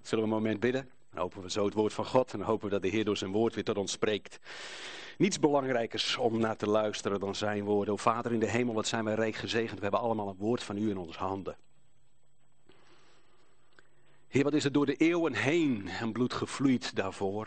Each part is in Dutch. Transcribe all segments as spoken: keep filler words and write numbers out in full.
Zullen we een moment bidden? Dan hopen we zo het woord van God en dan hopen we dat de Heer door zijn woord weer tot ons spreekt. Niets belangrijkers om naar te luisteren dan zijn woorden. O Vader in de hemel, wat zijn wij rijk gezegend. We hebben allemaal een woord van u in onze handen. Heer, wat is er door de eeuwen heen en bloed gevloeid daarvoor.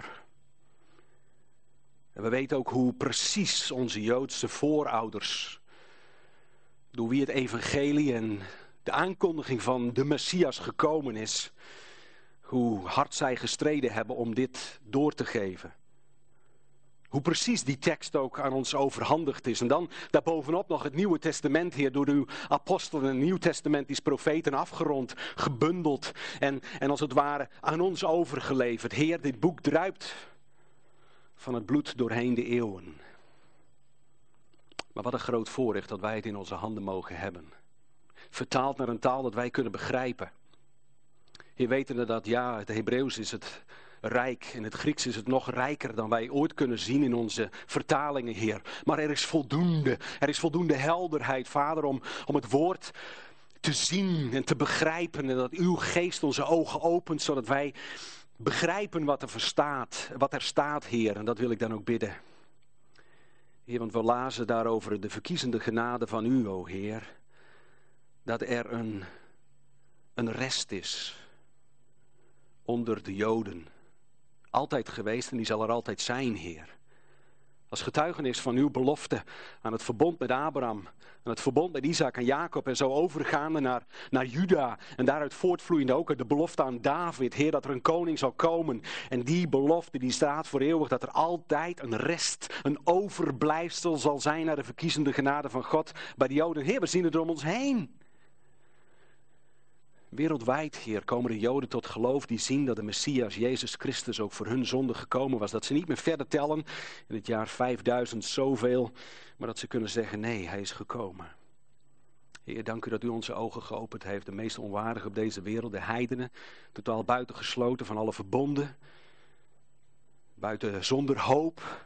En we weten ook hoe precies onze Joodse voorouders, door wie het evangelie en de aankondiging van de Messias gekomen is, hoe hard zij gestreden hebben om dit door te geven. Hoe precies die tekst ook aan ons overhandigd is. En dan daarbovenop nog het Nieuwe Testament, Heer, door uw apostelen en Nieuw-testamentisch profeten afgerond, gebundeld en, en als het ware aan ons overgeleverd. Heer, dit boek druipt van het bloed doorheen de eeuwen. Maar wat een groot voorrecht dat wij het in onze handen mogen hebben. Vertaald naar een taal dat wij kunnen begrijpen. Heer, wetende dat ja, het Hebreeuws is het rijk. In het Grieks is het nog rijker dan wij ooit kunnen zien in onze vertalingen, Heer. Maar er is voldoende, er is voldoende helderheid, Vader, om, om het woord te zien en te begrijpen. En dat uw geest onze ogen opent, zodat wij begrijpen wat er verstaat, wat er staat, Heer. En dat wil ik dan ook bidden. Heer, want we lazen daarover de verkiezende genade van u, o Heer. Dat er een, een rest is onder de Joden. Altijd geweest en die zal er altijd zijn, Heer. Als getuigenis van uw belofte aan het verbond met Abraham, aan het verbond met Isaac en Jacob en zo overgaande naar, naar Juda. En daaruit voortvloeiende ook uit de belofte aan David, Heer, dat er een koning zal komen. En die belofte die staat voor eeuwig, dat er altijd een rest, een overblijfsel zal zijn naar de verkiezende genade van God bij de Joden. Heer, we zien het om ons heen. Wereldwijd, Heer, komen de Joden tot geloof die zien dat de Messias, Jezus Christus, ook voor hun zonde gekomen was. Dat ze niet meer verder tellen in het jaar vijfduizend zoveel, maar dat ze kunnen zeggen, nee, hij is gekomen. Heer, dank u dat u onze ogen geopend heeft, de meest onwaardigen op deze wereld, de heidenen, totaal buitengesloten van alle verbonden, buiten zonder hoop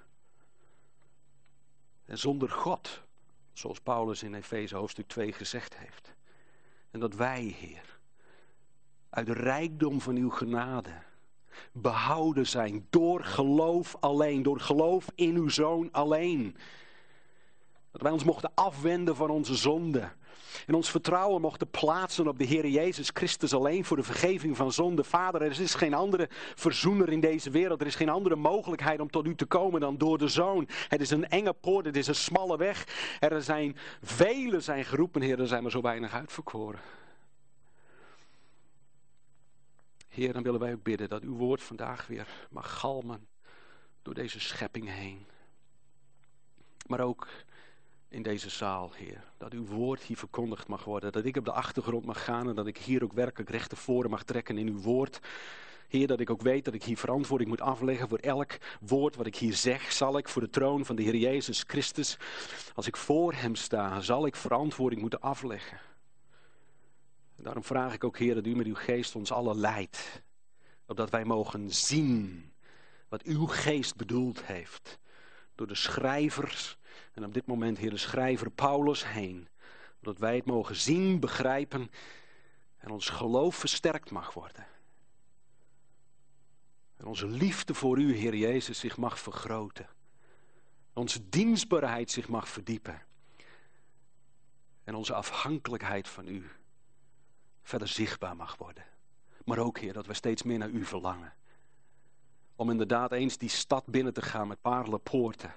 en zonder God, zoals Paulus in Efeze hoofdstuk twee gezegd heeft. En dat wij, Heer, uit de rijkdom van uw genade behouden zijn door geloof alleen, door geloof in uw Zoon alleen. Dat wij ons mochten afwenden van onze zonde en ons vertrouwen mochten plaatsen op de Heer Jezus Christus alleen voor de vergeving van zonde. Vader, er is geen andere verzoener in deze wereld, er is geen andere mogelijkheid om tot u te komen dan door de Zoon. Het is een enge poort, het is een smalle weg. Er zijn velen zijn geroepen, Heer, er zijn maar zo weinig uitverkoren. Heer, dan willen wij ook bidden dat uw woord vandaag weer mag galmen door deze schepping heen. Maar ook in deze zaal, Heer, dat uw woord hier verkondigd mag worden. Dat ik op de achtergrond mag gaan en dat ik hier ook werkelijk recht tevoren mag trekken in uw woord. Heer, dat ik ook weet dat ik hier verantwoording moet afleggen voor elk woord wat ik hier zeg. Zal ik voor de troon van de Heer Jezus Christus, als ik voor hem sta, zal ik verantwoording moeten afleggen. En daarom vraag ik ook, Heer, dat u met uw geest ons allen leidt. Opdat wij mogen zien wat uw geest bedoeld heeft. Door de schrijvers, en op dit moment, Heer, de schrijver Paulus heen. Opdat wij het mogen zien, begrijpen en ons geloof versterkt mag worden. En onze liefde voor u, Heer Jezus, zich mag vergroten. Onze dienstbaarheid zich mag verdiepen. En onze afhankelijkheid van u verder zichtbaar mag worden. Maar ook, Heer, dat we steeds meer naar u verlangen. Om inderdaad eens die stad binnen te gaan met paarlenpoorten.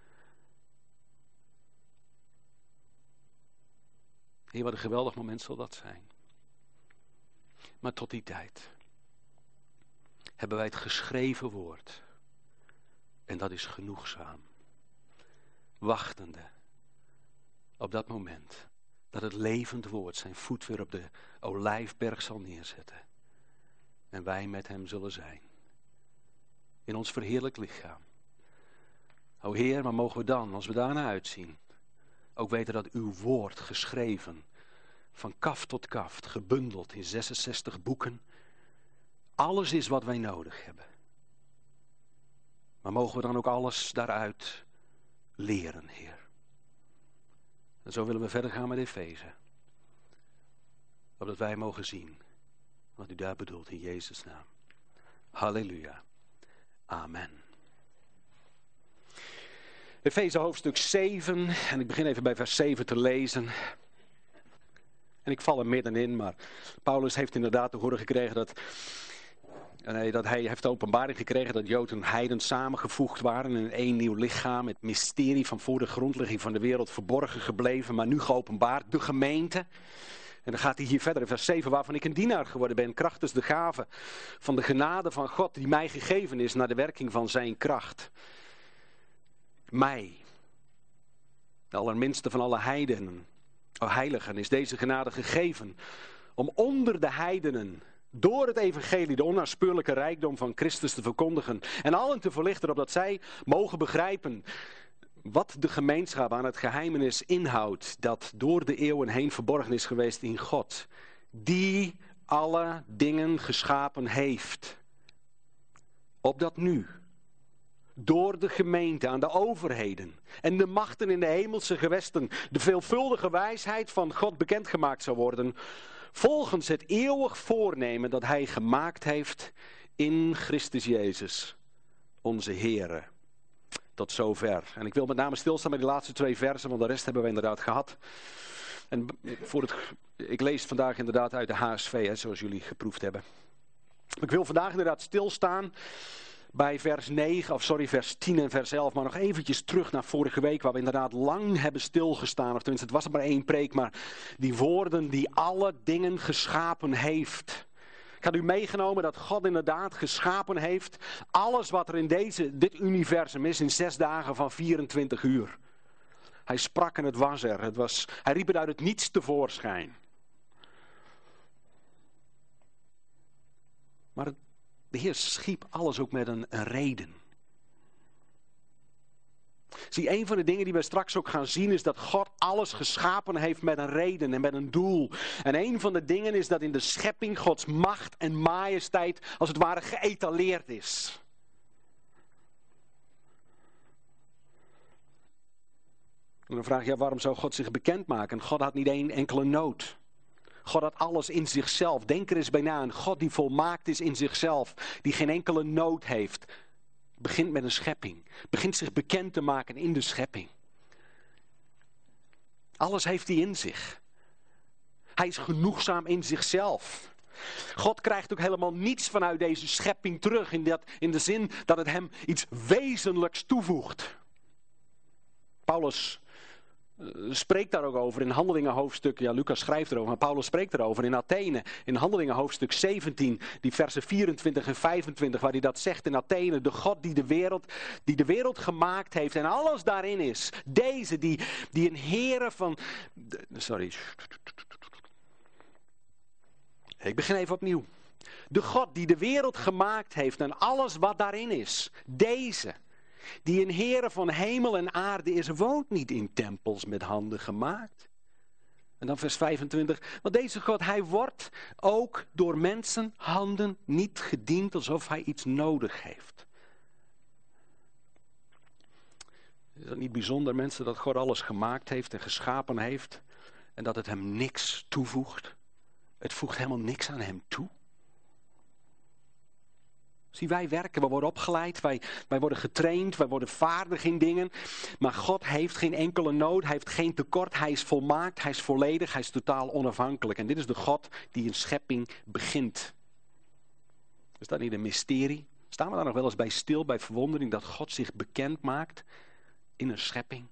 Heer, wat een geweldig moment zal dat zijn. Maar tot die tijd hebben wij het geschreven woord. En dat is genoegzaam. Wachtende op dat moment dat het levend woord zijn voet weer op de olijfberg zal neerzetten. En wij met hem zullen zijn. In ons verheerlijk lichaam. O Heer, maar mogen we dan, als we daarna uitzien, ook weten dat uw woord geschreven, van kaf tot kaft, gebundeld in zesenzestig boeken, alles is wat wij nodig hebben. Maar mogen we dan ook alles daaruit leren, Heer. En zo willen we verder gaan met Efeze. Opdat wij mogen zien wat u daar bedoelt in Jezus' naam. Halleluja. Amen. Efeze hoofdstuk zeven. En ik begin even bij vers zeven te lezen. En ik val er middenin, maar Paulus heeft inderdaad te horen gekregen dat... Nee, dat hij heeft de openbaring gekregen dat Jood en Heiden samengevoegd waren in één nieuw lichaam. Het mysterie van voor de grondlegging van de wereld verborgen gebleven, maar nu geopenbaard. De gemeente. En dan gaat hij hier verder in vers zeven, waarvan ik een dienaar geworden ben, krachtens de gave van de genade van God die mij gegeven is naar de werking van zijn kracht. Mij, de allerminste van alle heidenen, o heiligen, is deze genade gegeven om onder de heidenen door het evangelie de onnaspeurlijke rijkdom van Christus te verkondigen en allen te verlichten opdat zij mogen begrijpen wat de gemeenschap aan het geheimenis inhoudt dat door de eeuwen heen verborgen is geweest in God, die alle dingen geschapen heeft. Opdat nu, door de gemeente aan de overheden en de machten in de hemelse gewesten, de veelvuldige wijsheid van God bekendgemaakt zou worden, volgens het eeuwig voornemen dat hij gemaakt heeft in Christus Jezus, onze Heere. Tot zover. En ik wil met name stilstaan bij de laatste twee versen, want de rest hebben we inderdaad gehad. En voor het, ik lees vandaag inderdaad uit de H S V, hè, zoals jullie geproefd hebben. Ik wil vandaag inderdaad stilstaan bij vers negen, of sorry, vers tien en vers elf. Maar nog eventjes terug naar vorige week, waar we inderdaad lang hebben stilgestaan. Of tenminste, het was maar één preek, maar die woorden die alle dingen geschapen heeft. Ik had u meegenomen dat God inderdaad geschapen heeft alles wat er in deze, dit universum is in zes dagen van vierentwintig uur. Hij sprak en het was er. Het was, hij riep het uit het niets tevoorschijn. Maar het, de Heer schiep alles ook met een, een reden. Zie, een van de dingen die we straks ook gaan zien is dat God alles geschapen heeft met een reden en met een doel. En een van de dingen is dat in de schepping Gods macht en majesteit als het ware geëtaleerd is. En dan vraag je, ja, waarom zou God zich bekendmaken? God had niet één enkele nood. God had alles in zichzelf. Denk er eens bij na, een God die volmaakt is in zichzelf, die geen enkele nood heeft, begint met een schepping. Begint zich bekend te maken in de schepping. Alles heeft hij in zich. Hij is genoegzaam in zichzelf. God krijgt ook helemaal niets vanuit deze schepping terug, in, dat, in de zin dat het hem iets wezenlijks toevoegt. Paulus uh, spreekt daar ook over in Handelingen hoofdstuk, ja, Lucas schrijft erover, maar Paulus spreekt erover in Athene, in Handelingen hoofdstuk zeventien, die versen vierentwintig en vijfentwintig, waar hij dat zegt in Athene, de God die de wereld, die de wereld gemaakt heeft en alles daarin is, deze die, die een Heere van, sorry, ik begin even opnieuw. De God die de wereld gemaakt heeft en alles wat daarin is, deze, die een Heere van hemel en aarde is, woont niet in tempels met handen gemaakt. En dan vers vijfentwintig. Want deze God, hij wordt ook door mensen handen niet gediend alsof hij iets nodig heeft. Is dat niet bijzonder, mensen, dat God alles gemaakt heeft en geschapen heeft en dat het hem niks toevoegt? Het voegt helemaal niks aan hem toe. Zie, wij werken, we worden opgeleid, wij, wij worden getraind, wij worden vaardig in dingen. Maar God heeft geen enkele nood, hij heeft geen tekort, hij is volmaakt, hij is volledig, hij is totaal onafhankelijk. En dit is de God die een schepping begint. Is dat niet een mysterie? Staan we daar nog wel eens bij stil, bij verwondering, dat God zich bekend maakt in een schepping?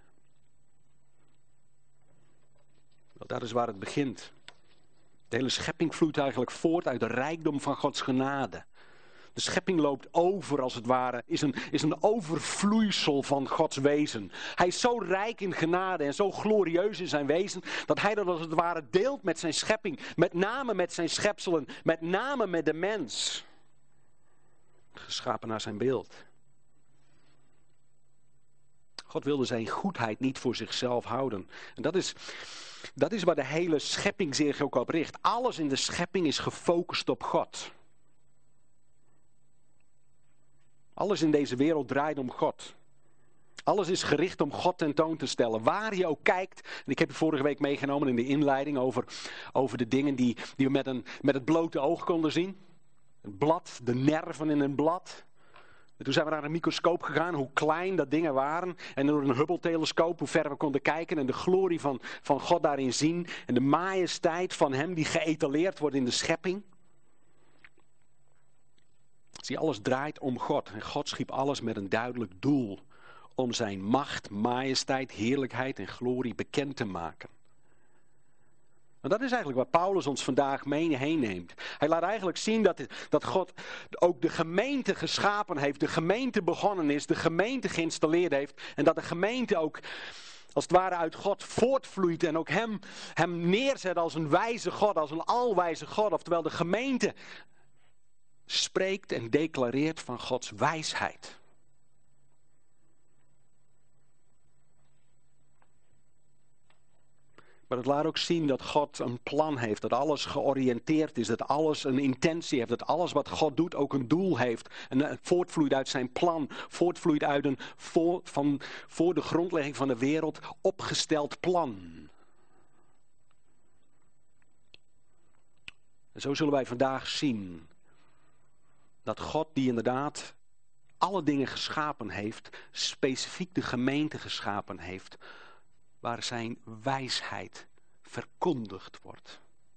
Wel, dat is waar het begint. De hele schepping vloeit eigenlijk voort uit de rijkdom van Gods genade. De schepping loopt over, als het ware, is een, is een overvloeisel van Gods wezen. Hij is zo rijk in genade en zo glorieus in zijn wezen, dat hij dat als het ware deelt met zijn schepping. Met name met zijn schepselen, met name met de mens. Geschapen naar zijn beeld. God wilde zijn goedheid niet voor zichzelf houden. En dat is, dat is waar de hele schepping zich ook op richt. Alles in de schepping is gefocust op God. Alles in deze wereld draait om God. Alles is gericht om God tentoon te stellen. Waar je ook kijkt. En ik heb je vorige week meegenomen in de inleiding over, over de dingen die, die we met, een, met het blote oog konden zien. Het blad, de nerven in een blad. En toen zijn we naar een microscoop gegaan, hoe klein dat dingen waren. En door een Hubble-telescoop, hoe ver we konden kijken. En de glorie van, van God daarin zien. En de majesteit van hem die geëtaleerd wordt in de schepping. Zie, alles draait om God. En God schiep alles met een duidelijk doel. Om zijn macht, majesteit, heerlijkheid en glorie bekend te maken. En dat is eigenlijk wat Paulus ons vandaag mee heen neemt. Hij laat eigenlijk zien dat, dat God ook de gemeente geschapen heeft. De gemeente begonnen is. De gemeente geïnstalleerd heeft. En dat de gemeente ook als het ware uit God voortvloeit. En ook hem, hem neerzet als een wijze God. Als een alwijze God. Oftewel de gemeente spreekt en declareert van Gods wijsheid. Maar het laat ook zien dat God een plan heeft, dat alles georiënteerd is, dat alles een intentie heeft, dat alles wat God doet ook een doel heeft. En het voortvloeit uit zijn plan, voortvloeit uit een voor, van, voor de grondlegging van de wereld opgesteld plan. En zo zullen wij vandaag zien dat God die inderdaad alle dingen geschapen heeft, specifiek de gemeente geschapen heeft, waar zijn wijsheid verkondigd wordt.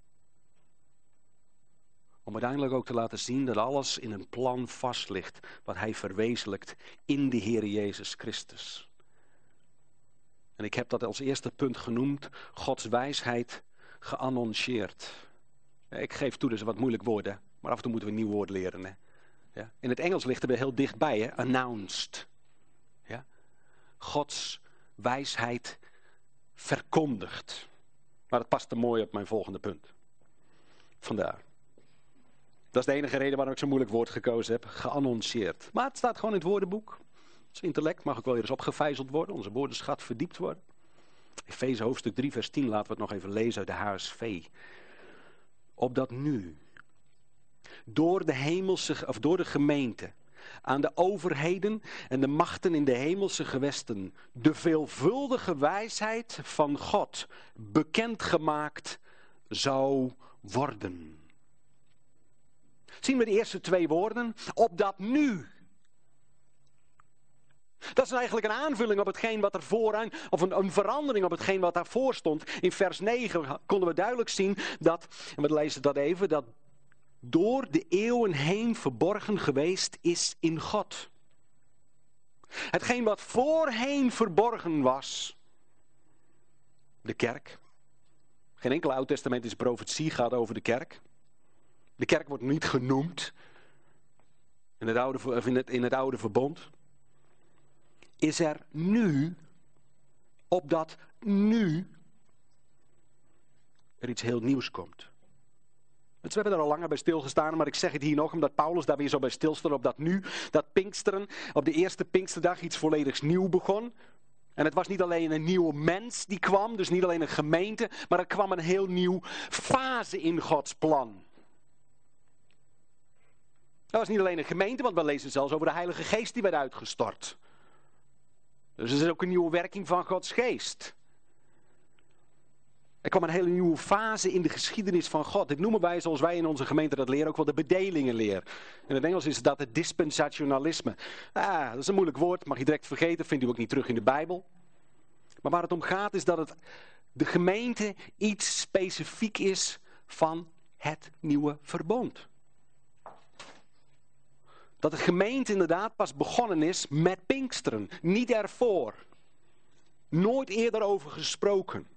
Om uiteindelijk ook te laten zien dat alles in een plan vast ligt, wat hij verwezenlijkt in de Heer Jezus Christus. En ik heb dat als eerste punt genoemd, Gods wijsheid geannonceerd. Ik geef toe, dat is een wat moeilijk woord, hè? Maar af en toe moeten we een nieuw woord leren. Hè? Ja? In het Engels ligt er weer heel dichtbij, hè? Announced. Ja? Gods wijsheid verkondigd. Maar het past te mooi op mijn volgende punt. Vandaar. Dat is de enige reden waarom ik zo'n moeilijk woord gekozen heb. Geannonceerd. Maar het staat gewoon in het woordenboek. Ons intellect mag ook wel weer eens opgevijzeld worden. Onze woordenschat verdiept worden. Efeze hoofdstuk drie vers tien laten we het nog even lezen uit de H S V. Opdat nu door de hemelse, of door de gemeente aan de overheden en de machten in de hemelse gewesten de veelvuldige wijsheid van God bekendgemaakt zou worden. Zien we de eerste twee woorden? Opdat nu. Dat is eigenlijk een aanvulling op hetgeen wat er vooraan, of een, een verandering op hetgeen wat daarvoor stond. In vers negen konden we duidelijk zien dat, en we lezen dat even, dat door de eeuwen heen verborgen geweest is in God. Hetgeen wat voorheen verborgen was, de kerk. Geen enkele oud-testamentische profetie gaat over de kerk. De kerk wordt niet genoemd in het oude, of in het, in het oude verbond. Is er nu, opdat nu er iets heel nieuws komt. Dus we hebben er al langer bij stilgestaan, maar ik zeg het hier nog, omdat Paulus daar weer zo bij stilstaat, op dat nu, dat Pinksteren, op de eerste Pinksterdag iets volledigs nieuw begon. En het was niet alleen een nieuwe mens die kwam, dus niet alleen een gemeente, maar er kwam een heel nieuw fase in Gods plan. Dat was niet alleen een gemeente, want we lezen zelfs over de Heilige Geest die werd uitgestort. Dus er is ook een nieuwe werking van Gods Geest. Er kwam een hele nieuwe fase in de geschiedenis van God. Dit noemen wij, zoals wij in onze gemeente dat leren, ook wel de bedelingenleer. In het Engels is dat het dispensationalisme. Ah, dat is een moeilijk woord, mag je direct vergeten, vindt u ook niet terug in de Bijbel. Maar waar het om gaat is dat het de gemeente iets specifiek is van het nieuwe verbond. Dat de gemeente inderdaad pas begonnen is met Pinksteren, niet ervoor. Nooit eerder over gesproken.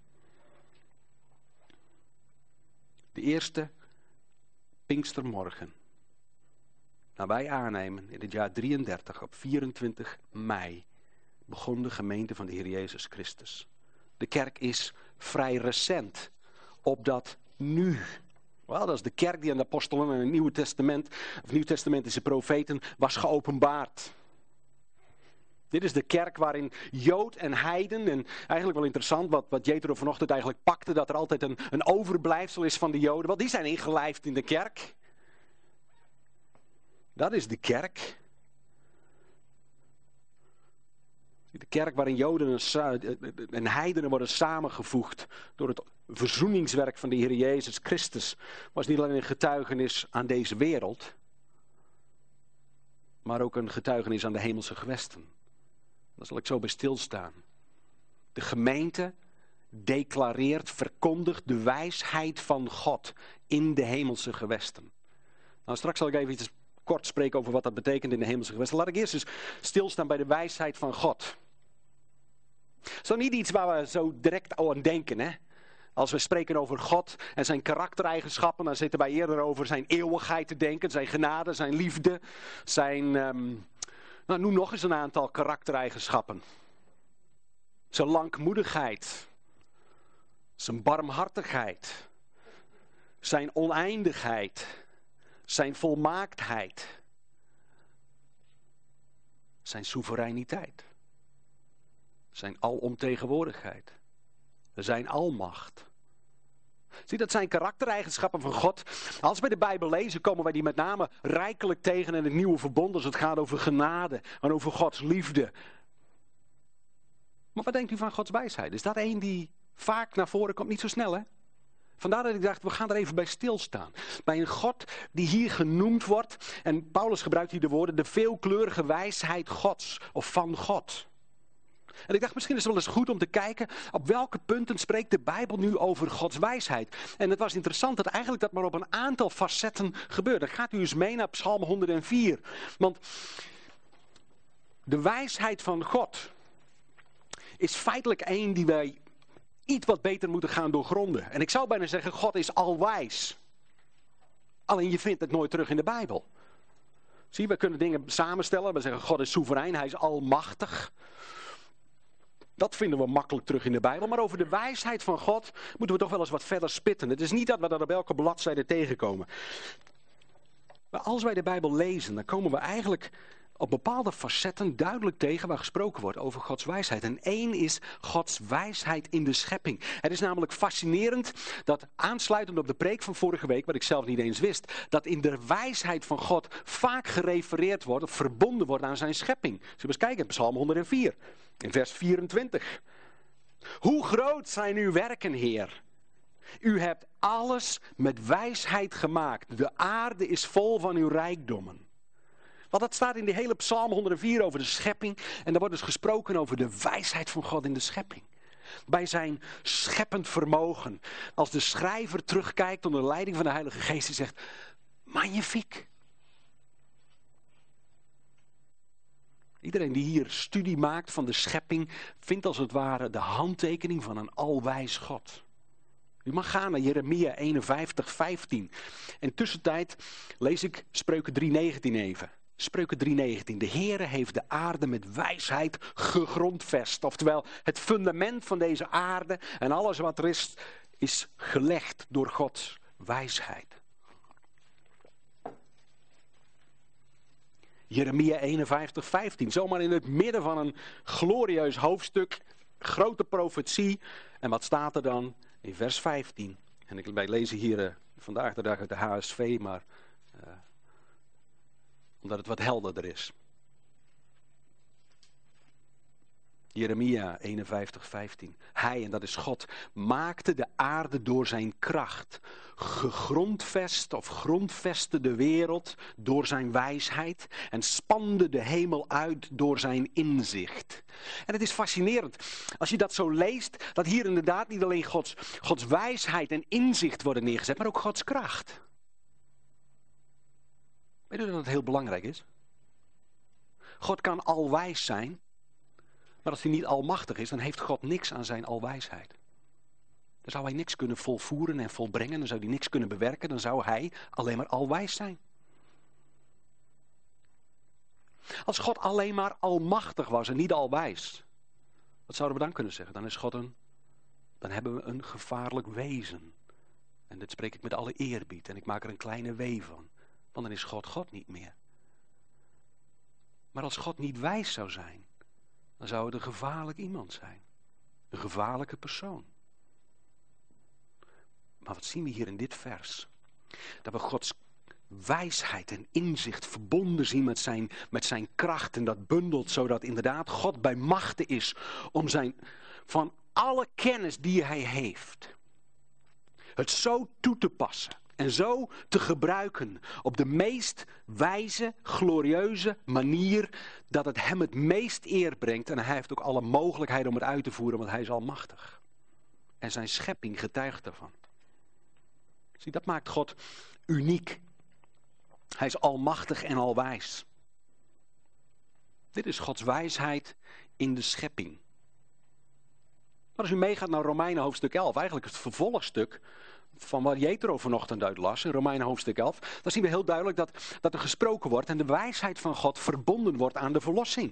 De eerste Pinkstermorgen. Nou, wij aannemen in het jaar drieëndertig, op vierentwintig mei, begon de gemeente van de Heer Jezus Christus. De kerk is vrij recent, opdat nu. Wel, dat is de kerk die aan de apostelen en het Nieuwe Testament, of Nieuwtestamentische profeten, was geopenbaard. Dit is de kerk waarin Jood en Heiden, en eigenlijk wel interessant wat, wat Jethro vanochtend eigenlijk pakte, dat er altijd een, een overblijfsel is van de Joden. Wel, die zijn ingelijfd in de kerk. Dat is de kerk. De kerk waarin Joden en Heidenen worden samengevoegd door het verzoeningswerk van de Heer Jezus Christus. Was niet alleen een getuigenis aan deze wereld, maar ook een getuigenis aan de hemelse gewesten. Daar zal ik zo bij stilstaan. De gemeente declareert, verkondigt de wijsheid van God in de hemelse gewesten. Nou, straks zal ik even iets kort spreken over wat dat betekent in de hemelse gewesten. Laat ik eerst eens stilstaan bij de wijsheid van God. Zo niet iets waar we zo direct aan denken, hè? Als we spreken over God en zijn karaktereigenschappen, dan zitten wij eerder over zijn eeuwigheid te denken, zijn genade, zijn liefde, zijn, um, nou noem nog eens een aantal karaktereigenschappen. Zijn langmoedigheid, zijn barmhartigheid, zijn oneindigheid, zijn volmaaktheid, zijn soevereiniteit, zijn alomtegenwoordigheid, zijn almacht. Zie, dat zijn karaktereigenschappen van God. Als we de Bijbel lezen, komen wij die met name rijkelijk tegen in het nieuwe verbond, als het gaat over genade en over Gods liefde. Maar wat denkt u van Gods wijsheid? Is dat één die vaak naar voren komt? Niet zo snel, hè? Vandaar dat ik dacht, we gaan er even bij stilstaan. Bij een God die hier genoemd wordt, en Paulus gebruikt hier de woorden, de veelkleurige wijsheid Gods, of van God. En ik dacht, misschien is het wel eens goed om te kijken, op welke punten spreekt de Bijbel nu over Gods wijsheid. En het was interessant dat eigenlijk dat maar op een aantal facetten gebeurt. Dan gaat u eens mee naar Psalm honderdvier. Want de wijsheid van God is feitelijk één die wij iets wat beter moeten gaan doorgronden. En ik zou bijna zeggen, God is alwijs. Alleen je vindt het nooit terug in de Bijbel. Zie, we kunnen dingen samenstellen. We zeggen, God is soeverein, hij is almachtig. Dat vinden we makkelijk terug in de Bijbel. Maar over de wijsheid van God moeten we toch wel eens wat verder spitten. Het is niet dat we dat op elke bladzijde tegenkomen. Maar als wij de Bijbel lezen, dan komen we eigenlijk op bepaalde facetten duidelijk tegen waar gesproken wordt over Gods wijsheid. En één is Gods wijsheid in de schepping. Het is namelijk fascinerend dat, aansluitend op de preek van vorige week, wat ik zelf niet eens wist, dat in de wijsheid van God vaak gerefereerd wordt of verbonden wordt aan zijn schepping. Zullen we eens kijken in Psalm honderdvier, in vers vierentwintig. Hoe groot zijn uw werken, Heer? U hebt alles met wijsheid gemaakt. De aarde is vol van uw rijkdommen. Want dat staat in die hele Psalm honderdvier over de schepping. En daar wordt dus gesproken over de wijsheid van God in de schepping. Bij zijn scheppend vermogen. Als de schrijver terugkijkt onder de leiding van de Heilige Geest en zegt, magnifiek. Iedereen die hier studie maakt van de schepping vindt als het ware de handtekening van een alwijs God. U mag gaan naar Jeremia eenenvijftig, vijftien. En tussentijd lees ik Spreuken drie negentien even. Spreuken drie negentien. De Heere heeft de aarde met wijsheid gegrondvest. Oftewel, het fundament van deze aarde en alles wat er is, is gelegd door Gods wijsheid. Jeremia eenenvijftig, vijftien. Zomaar in het midden van een glorieus hoofdstuk. Grote profetie. En wat staat er dan in vers vijftien? En ik, wij lezen hier uh, vandaag de dag uit de H S V, maar Uh, omdat het wat helderder is. Jeremia eenenvijftig, vijftien. Hij, en dat is God, maakte de aarde door zijn kracht. Gegrondvest of grondvestte de wereld door zijn wijsheid. En spande de hemel uit door zijn inzicht. En het is fascinerend. Als je dat zo leest, dat hier inderdaad niet alleen Gods, Gods wijsheid en inzicht worden neergezet, maar ook Gods kracht. Weet u dat het heel belangrijk is? God kan alwijs zijn. Maar als hij niet almachtig is, dan heeft God niks aan zijn alwijsheid. Dan zou hij niks kunnen volvoeren en volbrengen. Dan zou hij niks kunnen bewerken. Dan zou hij alleen maar alwijs zijn. Als God alleen maar almachtig was en niet alwijs. Wat zouden we dan kunnen zeggen? Dan is God een... Dan hebben we een gevaarlijk wezen. En dit spreek ik met alle eerbied. En ik maak er een kleine wee van. Want dan is God God niet meer. Maar als God niet wijs zou zijn, dan zou het een gevaarlijk iemand zijn. Een gevaarlijke persoon. Maar wat zien we hier in dit vers? Dat we Gods wijsheid en inzicht verbonden zien met zijn, met zijn kracht. En dat bundelt zodat inderdaad God bij machte is om zijn, van alle kennis die hij heeft, het zo toe te passen En zo te gebruiken op de meest wijze, glorieuze manier dat het hem het meest eer brengt. En hij heeft ook alle mogelijkheid om het uit te voeren, want hij is almachtig. En zijn schepping getuigt daarvan. Zie, dat maakt God uniek. Hij is almachtig en alwijs. Dit is Gods wijsheid in de schepping. Maar als u meegaat naar Romeinen hoofdstuk elf, eigenlijk het vervolgstuk van waar Jethro vanochtend uit las, in Romeinen hoofdstuk elf, dan zien we heel duidelijk dat, dat er gesproken wordt en de wijsheid van God verbonden wordt aan de verlossing.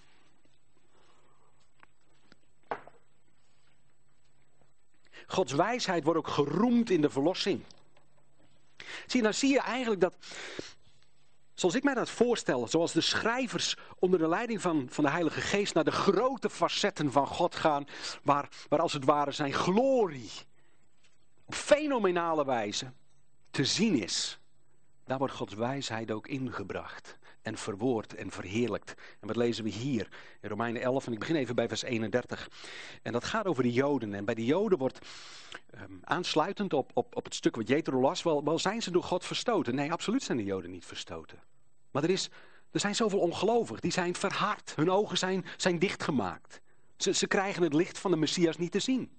Gods wijsheid wordt ook geroemd in de verlossing. Zie, dan zie je eigenlijk dat, zoals ik mij dat voorstel, zoals de schrijvers onder de leiding van, van de Heilige Geest naar de grote facetten van God gaan, waar, waar als het ware zijn glorie op fenomenale wijze te zien is. Daar wordt Gods wijsheid ook ingebracht en verwoord en verheerlijkt. En wat lezen we hier in Romeinen elf, en ik begin even bij vers eenendertig. En dat gaat over de Joden. En bij de Joden wordt um, aansluitend op, op, op het stuk wat Jethro las, wel, wel zijn ze door God verstoten. Nee, absoluut zijn de Joden niet verstoten. Maar er, is, er zijn zoveel ongelovigen, die zijn verhard. Hun ogen zijn, zijn dichtgemaakt. Ze, ze krijgen het licht van de Messias niet te zien.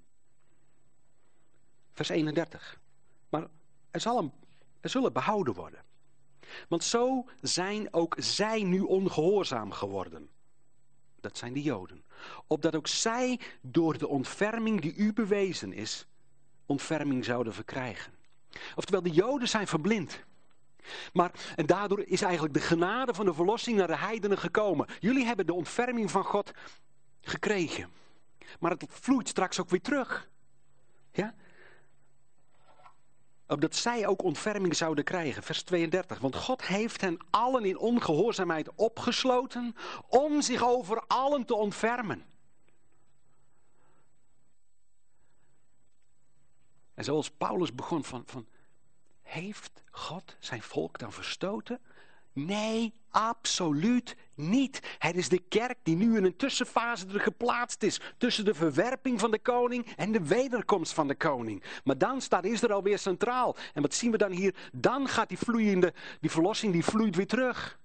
Vers eenendertig. Maar er, zal een, er zullen behouden worden. Want zo zijn ook zij nu ongehoorzaam geworden. Dat zijn de Joden. Opdat ook zij door de ontferming die u bewezen is, ontferming zouden verkrijgen. Oftewel, de Joden zijn verblind. Maar, en daardoor is eigenlijk de genade van de verlossing naar de heidenen gekomen. Jullie hebben de ontferming van God gekregen. Maar het vloeit straks ook weer terug. Ja? Opdat zij ook ontferming zouden krijgen. Vers tweeëndertig. Want God heeft hen allen in ongehoorzaamheid opgesloten om zich over allen te ontfermen. En zoals Paulus begon van, van heeft God zijn volk dan verstoten? Nee, absoluut niet. Het is de kerk die nu in een tussenfase er geplaatst is. Tussen de verwerping van de koning en de wederkomst van de koning. Maar dan staat Israël weer centraal. En wat zien we dan hier? Dan gaat die vloeiende, die verlossing, die vloeit weer terug.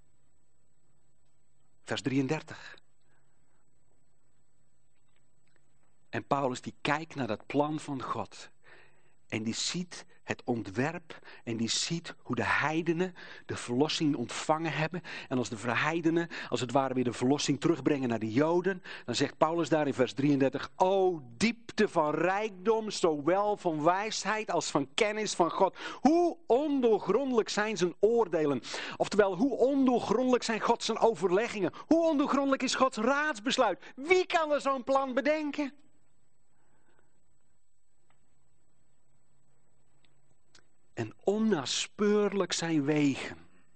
Vers drieëndertig. En Paulus die kijkt naar dat plan van God. En die ziet het ontwerp en die ziet hoe de heidenen de verlossing ontvangen hebben. En als de heidenen als het ware weer de verlossing terugbrengen naar de Joden, dan zegt Paulus daar in vers drieëndertig, o diepte van rijkdom, zowel van wijsheid als van kennis van God. Hoe ondoorgrondelijk zijn zijn oordelen. Oftewel, hoe ondoorgrondelijk zijn Gods zijn overleggingen. Hoe ondoorgrondelijk is Gods raadsbesluit. Wie kan er zo'n plan bedenken? En onnaspeurlijk zijn wegen.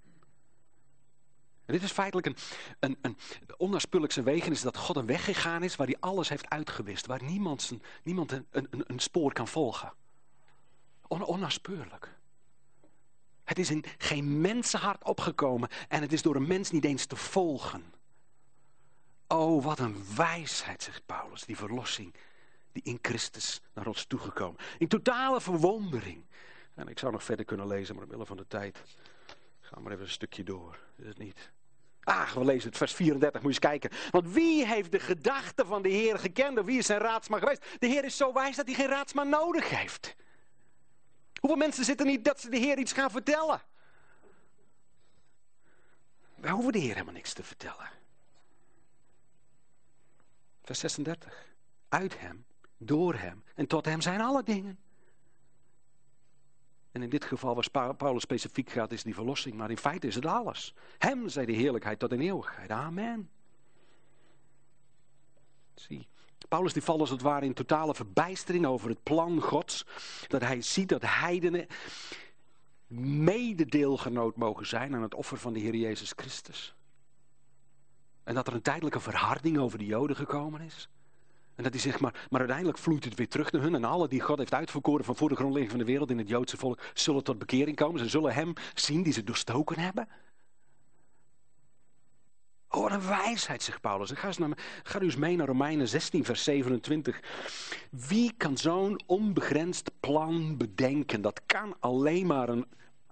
En dit is feitelijk een, een, een onnaspeurlijk zijn wegen is dat God een weg gegaan is waar hij alles heeft uitgewist. Waar niemand, zijn, niemand een, een, een spoor kan volgen. On, onnaspeurlijk. Het is in geen mensenhart opgekomen en het is door een mens niet eens te volgen. Oh, wat een wijsheid, zegt Paulus, die verlossing die in Christus naar ons toegekomen. In totale verwondering. En ik zou nog verder kunnen lezen, maar omwille van de tijd gaan we maar even een stukje door. Is het niet? Ah, we lezen het vers vierendertig, moet je eens kijken. Want wie heeft de gedachten van de Heer gekend? Of wie is zijn raadsman geweest? De Heer is zo wijs dat hij geen raadsman nodig heeft. Hoeveel mensen zitten niet dat ze de Heer iets gaan vertellen? Wij hoeven de Heer helemaal niks te vertellen. Vers zesendertig. Uit hem, door hem en tot hem zijn alle dingen. En in dit geval waar Paulus specifiek gaat is die verlossing, maar in feite is het alles. Hem zij de heerlijkheid tot in eeuwigheid. Amen. Zie, Paulus die valt als het ware in totale verbijstering over het plan Gods. Dat hij ziet dat heidenen mededeelgenoot mogen zijn aan het offer van de Heer Jezus Christus. En dat er een tijdelijke verharding over de Joden gekomen is. En dat hij zegt, maar, maar uiteindelijk vloeit het weer terug naar hun. En alle die God heeft uitverkoren van voor de grondlegging van de wereld in het Joodse volk zullen tot bekering komen. Ze zullen hem zien die ze doorstoken hebben. Oh, wat een wijsheid, zegt Paulus. Ga, eens naar, ga dus mee naar Romeinen zestien, vers zevenentwintig. Wie kan zo'n onbegrensd plan bedenken? Dat kan alleen maar een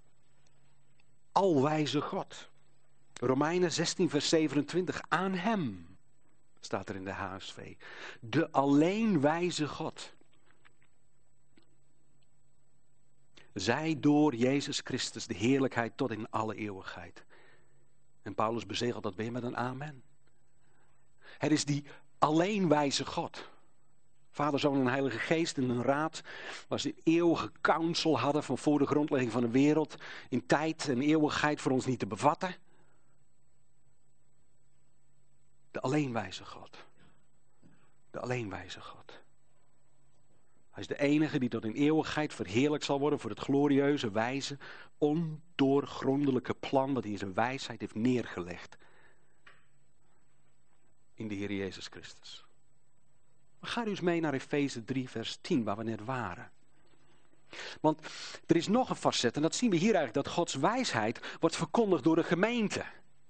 alwijze God. Romeinen zestien, vers zevenentwintig. Aan hem, staat er in de H S V. De alleen wijze God. Zij door Jezus Christus de heerlijkheid tot in alle eeuwigheid. En Paulus bezegelt dat weer met een amen. Het is die alleen wijze God. Vader, Zoon en Heilige Geest in een raad waar ze een eeuwige counsel hadden van voor de grondlegging van de wereld. In tijd en eeuwigheid voor ons niet te bevatten. De alleen wijze God. De alleen wijze God. Hij is de enige die tot in eeuwigheid verheerlijkt zal worden voor het glorieuze, wijze, ondoorgrondelijke plan dat hij in zijn wijsheid heeft neergelegd. In de Heer Jezus Christus. We gaan dus mee naar Efeze drie vers tien, waar we net waren. Want er is nog een facet, en dat zien we hier eigenlijk, dat Gods wijsheid wordt verkondigd door de gemeente.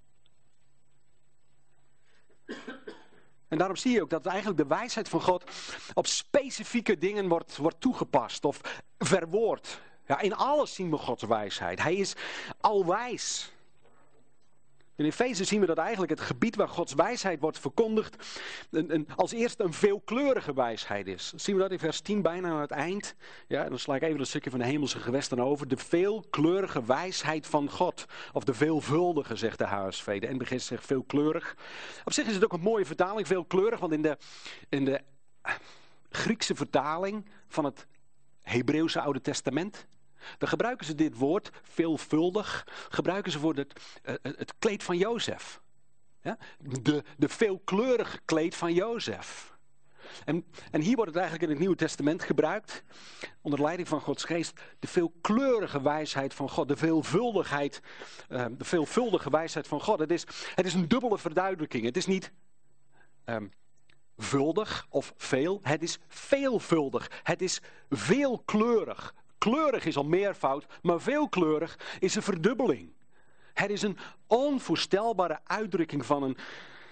En daarom zie je ook dat eigenlijk de wijsheid van God op specifieke dingen wordt, wordt toegepast of verwoord. Ja, in alles zien we Gods wijsheid. Hij is alwijs. In Efeze zien we dat eigenlijk het gebied waar Gods wijsheid wordt verkondigd een, een, als eerste een veelkleurige wijsheid is. Dan zien we dat in vers tien bijna aan het eind. Ja, en dan sla ik even een stukje van de hemelse gewesten over. De veelkleurige wijsheid van God. Of de veelvuldige, zegt de H S V. De N B G zegt veelkleurig. Op zich is het ook een mooie vertaling, veelkleurig. Want in de, in de Griekse vertaling van het Hebreeuwse Oude Testament, dan gebruiken ze dit woord, veelvuldig, gebruiken ze voor het, uh, het kleed van Jozef. Ja? De, de veelkleurige kleed van Jozef. En, en hier wordt het eigenlijk in het Nieuwe Testament gebruikt, onder leiding van Gods geest, de veelkleurige wijsheid van God, de veelvuldigheid, uh, de veelvuldige wijsheid van God. Het is, het is een dubbele verduidelijking. Het is niet um, vuldig of veel, het is veelvuldig. Het is veelkleurig. Kleurig is al meervoud, maar veelkleurig is een verdubbeling. Het is een onvoorstelbare uitdrukking van een,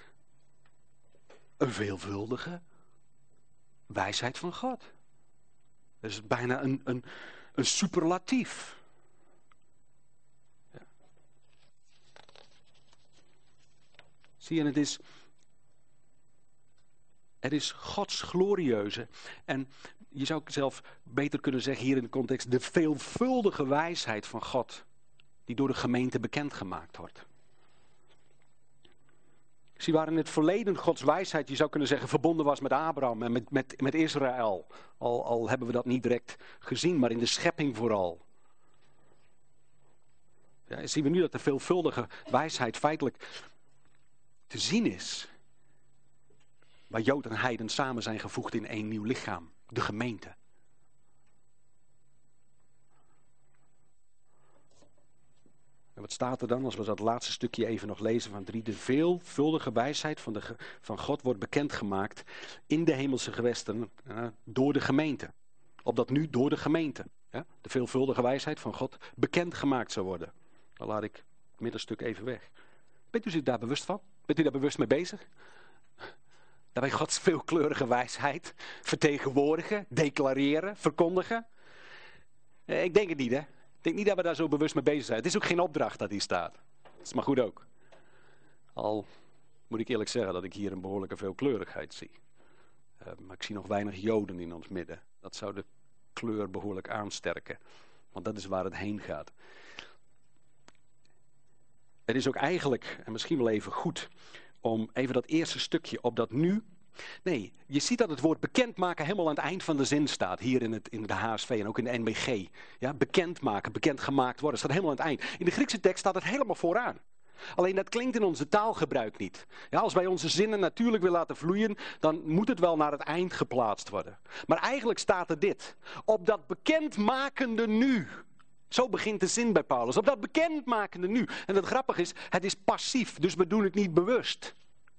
een veelvuldige wijsheid van God. Dat is bijna een, een, een superlatief. Ja. Zie je, het is, het is Gods glorieuze en je zou zelf beter kunnen zeggen hier in de context, de veelvuldige wijsheid van God, die door de gemeente bekendgemaakt wordt. Zie, waar in het verleden Gods wijsheid, je zou kunnen zeggen, verbonden was met Abraham en met, met, met Israël. Al, al hebben we dat niet direct gezien, maar in de schepping vooral. Ja, zien we nu dat de veelvuldige wijsheid feitelijk te zien is. Waar Jood en Heiden samen zijn gevoegd in één nieuw lichaam. De gemeente. En wat staat er dan als we dat laatste stukje even nog lezen van drie? De veelvuldige wijsheid van, de, van God wordt bekendgemaakt in de hemelse gewesten uh, door de gemeente. Opdat nu door de gemeente ja, de veelvuldige wijsheid van God bekendgemaakt zou worden. Dan laat ik het middenstuk even weg. Bent u zich daar bewust van? Bent u daar bewust mee bezig? Daarbij Gods veelkleurige wijsheid vertegenwoordigen, declareren, verkondigen. Eh, ik denk het niet, hè. Ik denk niet dat we daar zo bewust mee bezig zijn. Het is ook geen opdracht dat hier staat. Dat is maar goed ook. Al moet ik eerlijk zeggen dat ik hier een behoorlijke veelkleurigheid zie. Uh, maar ik zie nog weinig Joden in ons midden. Dat zou de kleur behoorlijk aansterken. Want dat is waar het heen gaat. Het is ook eigenlijk, en misschien wel even goed, om even dat eerste stukje op dat nu. Nee, je ziet dat het woord bekendmaken helemaal aan het eind van de zin staat. Hier in, het, in de H S V en ook in de N B G. Ja, bekendmaken, bekendgemaakt worden. staat helemaal aan het eind. In de Griekse tekst staat het helemaal vooraan. Alleen dat klinkt in onze taalgebruik niet. Ja, als wij onze zinnen natuurlijk willen laten vloeien, dan moet het wel naar het eind geplaatst worden. Maar eigenlijk staat er dit. Op dat bekendmakende nu. Zo begint de zin bij Paulus. Op dat bekendmakende nu. En het grappige is, het is passief, dus we doen het niet bewust.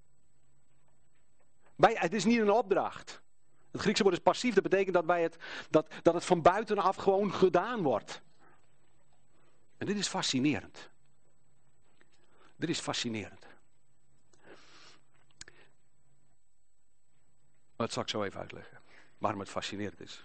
Wij, het is niet een opdracht. Het Griekse woord is passief, dat betekent dat, wij het, dat, dat het van buitenaf gewoon gedaan wordt. En dit is fascinerend. Dit is fascinerend. Dat zal ik zo even uitleggen. Waarom het fascinerend is.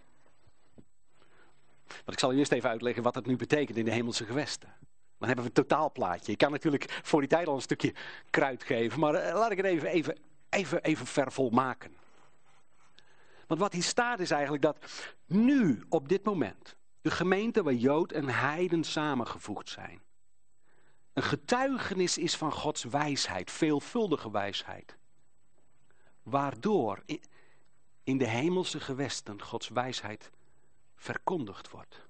Want ik zal eerst even uitleggen wat het nu betekent in de hemelse gewesten. Dan hebben we een totaalplaatje. Ik kan natuurlijk voor die tijd al een stukje kruid geven. Maar uh, laat ik het even, even, even, even vervolmaken. Want wat hier staat is eigenlijk dat nu, op dit moment, de gemeente waar Jood en Heiden samengevoegd zijn, een getuigenis is van Gods wijsheid, veelvuldige wijsheid. Waardoor in de hemelse gewesten Gods wijsheid verkondigd wordt.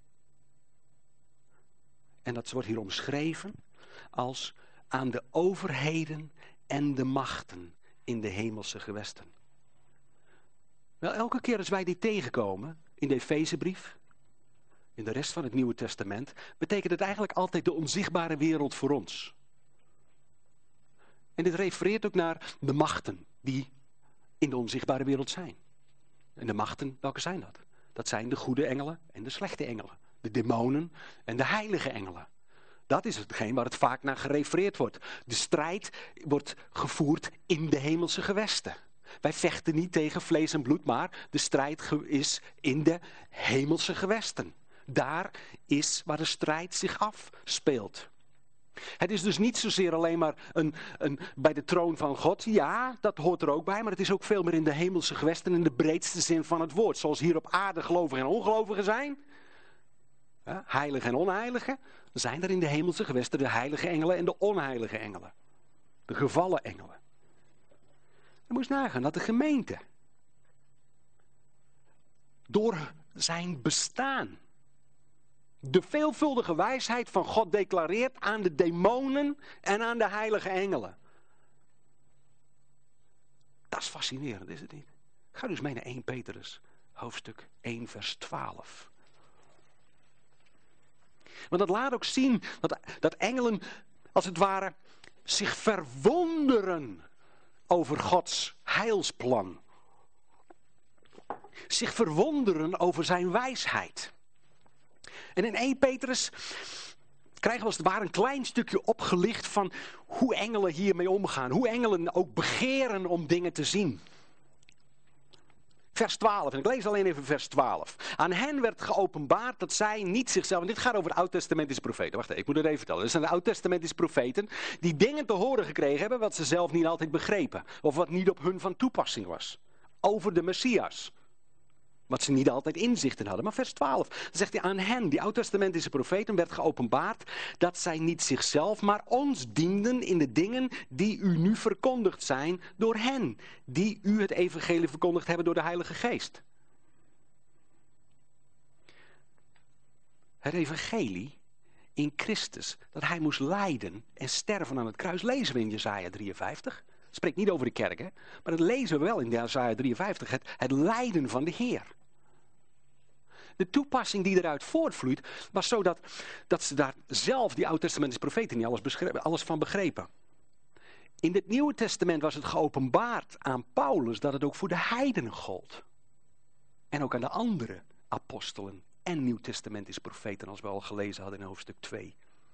En dat wordt hier omschreven als aan de overheden en de machten in de hemelse gewesten. Wel, elke keer als wij dit tegenkomen in de Efezebrief, in de rest van het Nieuwe Testament, betekent het eigenlijk altijd de onzichtbare wereld voor ons. En dit refereert ook naar de machten die in de onzichtbare wereld zijn. En de machten, welke zijn dat? Dat zijn de goede engelen en de slechte engelen. De demonen en de heilige engelen. Dat is hetgeen waar het vaak naar gerefereerd wordt. De strijd wordt gevoerd in de hemelse gewesten. Wij vechten niet tegen vlees en bloed, maar de strijd is in de hemelse gewesten. Daar is waar de strijd zich afspeelt. Het is dus niet zozeer alleen maar een, een, bij de troon van God. Ja, dat hoort er ook bij. Maar het is ook veel meer in de hemelse gewesten in de breedste zin van het woord. Zoals hier op aarde gelovigen en ongelovigen zijn. Ja, heiligen en onheiligen. Zijn er in de hemelse gewesten de heilige engelen en de onheilige engelen. De gevallen engelen. Je moet nagaan dat de gemeente door zijn bestaan de veelvuldige wijsheid van God declareert aan de demonen en aan de heilige engelen. Dat is fascinerend, is het niet? Ga dus mee naar eerste Petrus, hoofdstuk één, vers twaalf. Want dat laat ook zien dat, dat engelen, als het ware, zich verwonderen over Gods heilsplan. Zich verwonderen over zijn wijsheid. En in eerste Petrus krijgen we als het ware een klein stukje opgelicht van hoe engelen hiermee omgaan. Hoe engelen ook begeren om dingen te zien. Vers twaalf, en ik lees alleen even vers twaalf. Aan hen werd geopenbaard dat zij niet zichzelf... En dit gaat over de Oud-testamentische profeten. Wacht even, ik moet het even vertellen. Er zijn de Oud-testamentische profeten die dingen te horen gekregen hebben wat ze zelf niet altijd begrepen. Of wat niet op hun van toepassing was. Over de Messias. Wat ze niet altijd inzicht in hadden. Maar vers twaalf, dan zegt hij aan hen, die Oud-testamentische profeten, werd geopenbaard dat zij niet zichzelf, maar ons dienden in de dingen die u nu verkondigd zijn door hen. Die u het evangelie verkondigd hebben door de Heilige Geest. Het evangelie in Christus, dat hij moest lijden en sterven aan het kruis, lezen we in Jesaja drieënvijftig. Het spreekt niet over de kerk, hè? Maar dat lezen we wel in Jesaja drieënvijftig, het, het lijden van de Heer. De toepassing die eruit voortvloeit, was zo dat, dat ze daar zelf, die Oud-testamentische profeten, niet alles, alles van begrepen. In het Nieuwe Testament was het geopenbaard aan Paulus dat het ook voor de heidenen gold. En ook aan de andere apostelen en Nieuw-testamentische profeten, als we al gelezen hadden in hoofdstuk twee.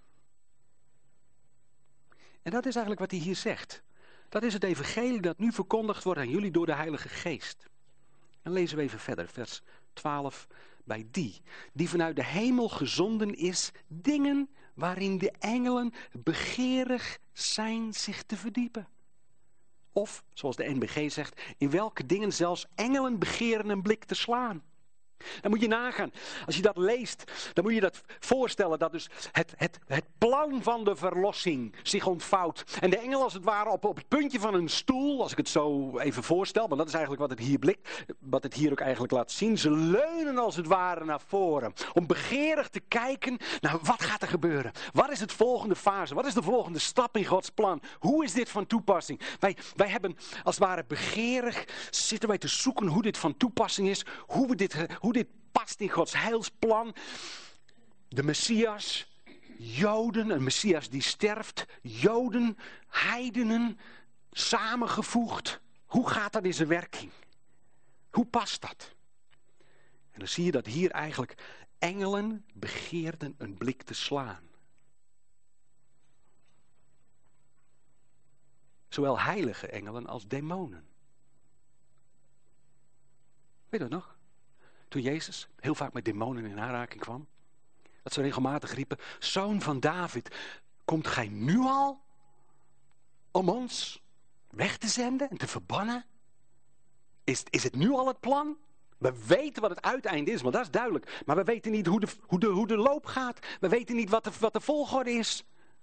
En dat is eigenlijk wat hij hier zegt. Dat is het evangelie dat nu verkondigd wordt aan jullie door de Heilige Geest. En lezen we even verder, vers twaalf, bij die, die vanuit de hemel gezonden is, dingen waarin de engelen begeerig zijn zich te verdiepen. Of, zoals de N B G zegt, in welke dingen zelfs engelen begeren een blik te slaan. Dan moet je nagaan, als je dat leest, dan moet je dat voorstellen dat dus het, het, het plan van de verlossing zich ontvouwt. En de engelen als het ware op, op het puntje van een stoel, als ik het zo even voorstel, want dat is eigenlijk wat het hier blikt, wat het hier ook eigenlijk laat zien. Ze leunen als het ware naar voren, om begeerig te kijken naar wat gaat er gebeuren. Wat is het volgende fase, wat is de volgende stap in Gods plan? Hoe is dit van toepassing? Wij, wij hebben als het ware begeerig, zitten wij te zoeken hoe dit van toepassing is, hoe we dit... Hoe dit past in Gods heilsplan. De Messias, Joden, een Messias die sterft, Joden, heidenen, samengevoegd. Hoe gaat dat in zijn werking? Hoe past dat? En dan zie je dat hier eigenlijk engelen begeerden een blik te slaan. Zowel heilige engelen als demonen. Weet je dat nog? Toen Jezus heel vaak met demonen in aanraking kwam. Dat ze regelmatig riepen, Zoon van David, komt gij nu al om ons weg te zenden en te verbannen? Is, is het nu al het plan? We weten wat het uiteinde is, want dat is duidelijk. Maar we weten niet hoe de, hoe de, hoe de loop gaat. We weten niet wat de, wat de volgorde is.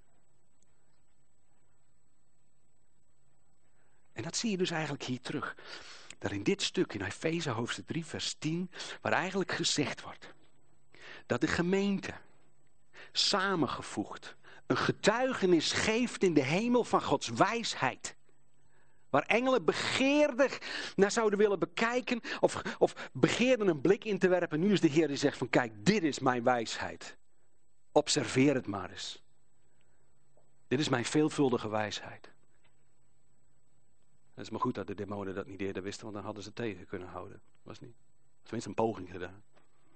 En dat zie je dus eigenlijk hier terug. Dat in dit stuk, in Efeze hoofdstuk drie, vers tien, waar eigenlijk gezegd wordt dat de gemeente samengevoegd een getuigenis geeft in de hemel van Gods wijsheid. Waar engelen begeerdig naar zouden willen bekijken of, of begeerden een blik in te werpen. Nu is de Heer die zegt van kijk, dit is mijn wijsheid. Observeer het maar eens. Dit is mijn veelvuldige wijsheid. Het is maar goed dat de demonen dat niet eerder wisten, want dan hadden ze het tegen kunnen houden. Was niet. Tenminste een poging gedaan.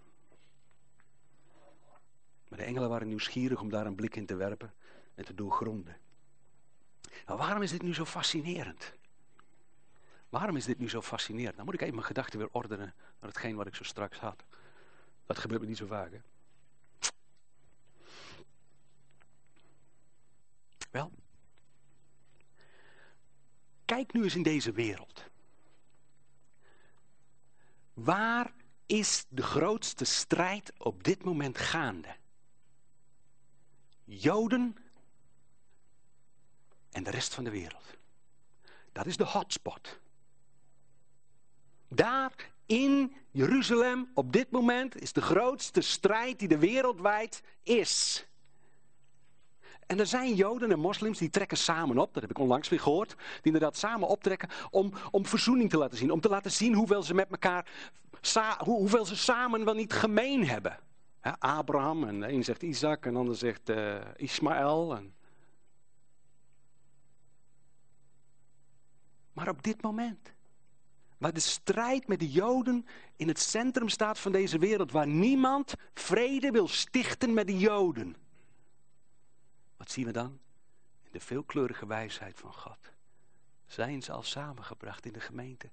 Maar de engelen waren nieuwsgierig om daar een blik in te werpen en te doorgronden. Nou, waarom is dit nu zo fascinerend? Waarom is dit nu zo fascinerend? Nou moet ik even mijn gedachten weer ordenen naar hetgeen wat ik zo straks had. Dat gebeurt me niet zo vaak, hè? Wel, kijk nu eens in deze wereld. Waar is de grootste strijd op dit moment gaande? Joden en de rest van de wereld. Dat is de hotspot. Daar in Jeruzalem op dit moment is de grootste strijd die er wereldwijd is. En er zijn Joden en moslims die trekken samen op, dat heb ik onlangs weer gehoord, die inderdaad samen optrekken om, om verzoening te laten zien. Om te laten zien hoeveel ze met elkaar, sa, hoe, hoeveel ze samen wel niet gemeen hebben. He, Abraham en de een zegt Isaac en de ander zegt uh, Ismaël. En... Maar op dit moment, waar de strijd met de Joden in het centrum staat van deze wereld, waar niemand vrede wil stichten met de Joden. Wat zien we dan? In de veelkleurige wijsheid van God. Zijn ze al samengebracht in de gemeente?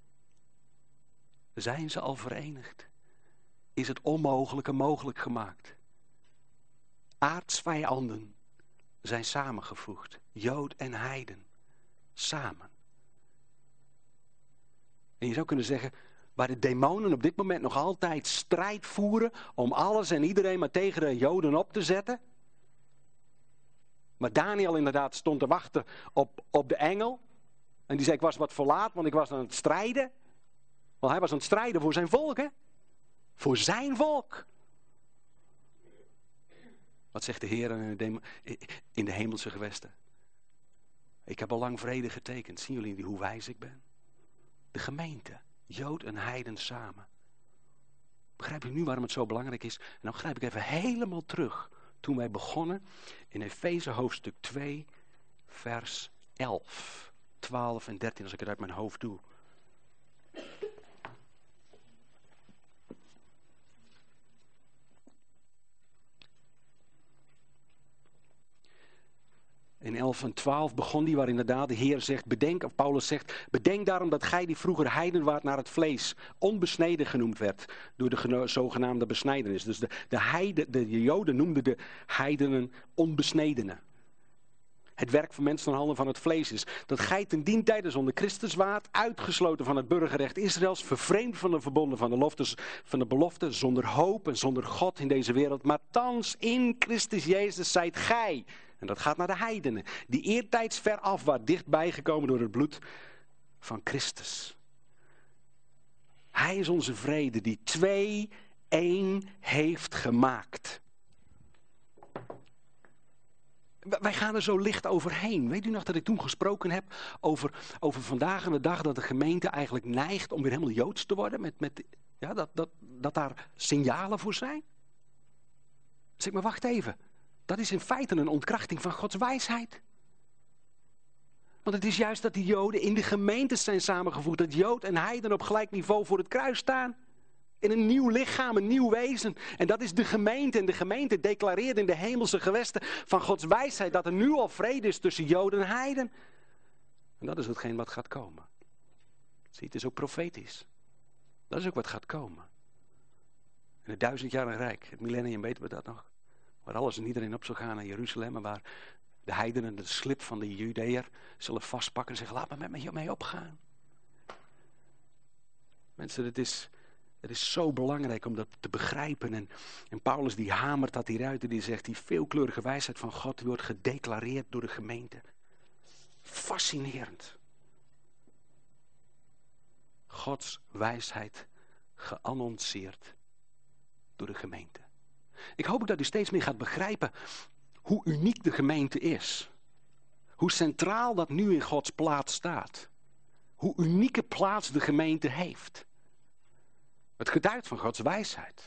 Zijn ze al verenigd? Is het onmogelijke mogelijk gemaakt? Aardsvijanden zijn samengevoegd. Jood en heiden. Samen. En je zou kunnen zeggen, waar de demonen op dit moment nog altijd strijd voeren om alles en iedereen maar tegen de Joden op te zetten. Maar Daniel inderdaad stond te wachten op, op de engel. En die zei, ik was wat verlaat, want ik was aan het strijden. Want hij was aan het strijden voor zijn volk, hè? Voor zijn volk. Wat zegt de Heer in de, in de hemelse gewesten? Ik heb al lang vrede getekend. Zien jullie hoe wijs ik ben? De gemeente, Jood en heiden samen. Begrijp je nu waarom het zo belangrijk is? En dan grijp ik even helemaal terug. Toen wij begonnen in Efeze hoofdstuk twee, vers elf, twaalf en dertien, als ik het uit mijn hoofd doe. In elf en twaalf begon die waar inderdaad de Heer zegt, bedenk, of Paulus zegt, bedenk daarom dat gij die vroeger heiden waart naar het vlees, onbesneden genoemd werd door de geno- zogenaamde besnijdenis. Dus de, de, heide, de Joden noemden de heidenen onbesnedenen. Het werk van mensen van handen van het vlees is dat gij ten dien tijde zonder Christus waart, uitgesloten van het burgerrecht Israëls, vervreemd van de verbonden van de, loftes, van de belofte, zonder hoop en zonder God in deze wereld. Maar thans in Christus Jezus zijt gij. En dat gaat naar de heidenen. Die eertijds ver af waren, dichtbij gekomen door het bloed van Christus. Hij is onze vrede die twee, één heeft gemaakt. Wij gaan er zo licht overheen. Weet u nog dat ik toen gesproken heb over, over vandaag en de dag dat de gemeente eigenlijk neigt om weer helemaal Joods te worden? Met, met, ja, dat, dat, dat daar signalen voor zijn? Zeg maar, wacht even. Dat is in feite een ontkrachting van Gods wijsheid. Want het is juist dat die Joden in de gemeentes zijn samengevoegd. Dat Jood en heiden op gelijk niveau voor het kruis staan. In een nieuw lichaam, een nieuw wezen. En dat is de gemeente. En de gemeente declareert in de hemelse gewesten van Gods wijsheid dat er nu al vrede is tussen Joden en heiden. En dat is hetgeen wat gaat komen. Zie, het is ook profetisch. Dat is ook wat gaat komen. In het duizendjarig rijk, het millennium, weten we dat nog? Waar alles en iedereen op zal gaan naar Jeruzalem. En waar de heidenen de slip van de Judeër zullen vastpakken en zeggen, laat me met me mee opgaan. Mensen, het is, het is zo belangrijk om dat te begrijpen. En, en Paulus die hamert dat hieruit en die zegt, die veelkleurige wijsheid van God die wordt gedeclareerd door de gemeente. Fascinerend. Gods wijsheid geannonceerd door de gemeente. Ik hoop ook dat u steeds meer gaat begrijpen hoe uniek de gemeente is. Hoe centraal dat nu in Gods plaats staat. Hoe unieke plaats de gemeente heeft. Het getuigt van Gods wijsheid.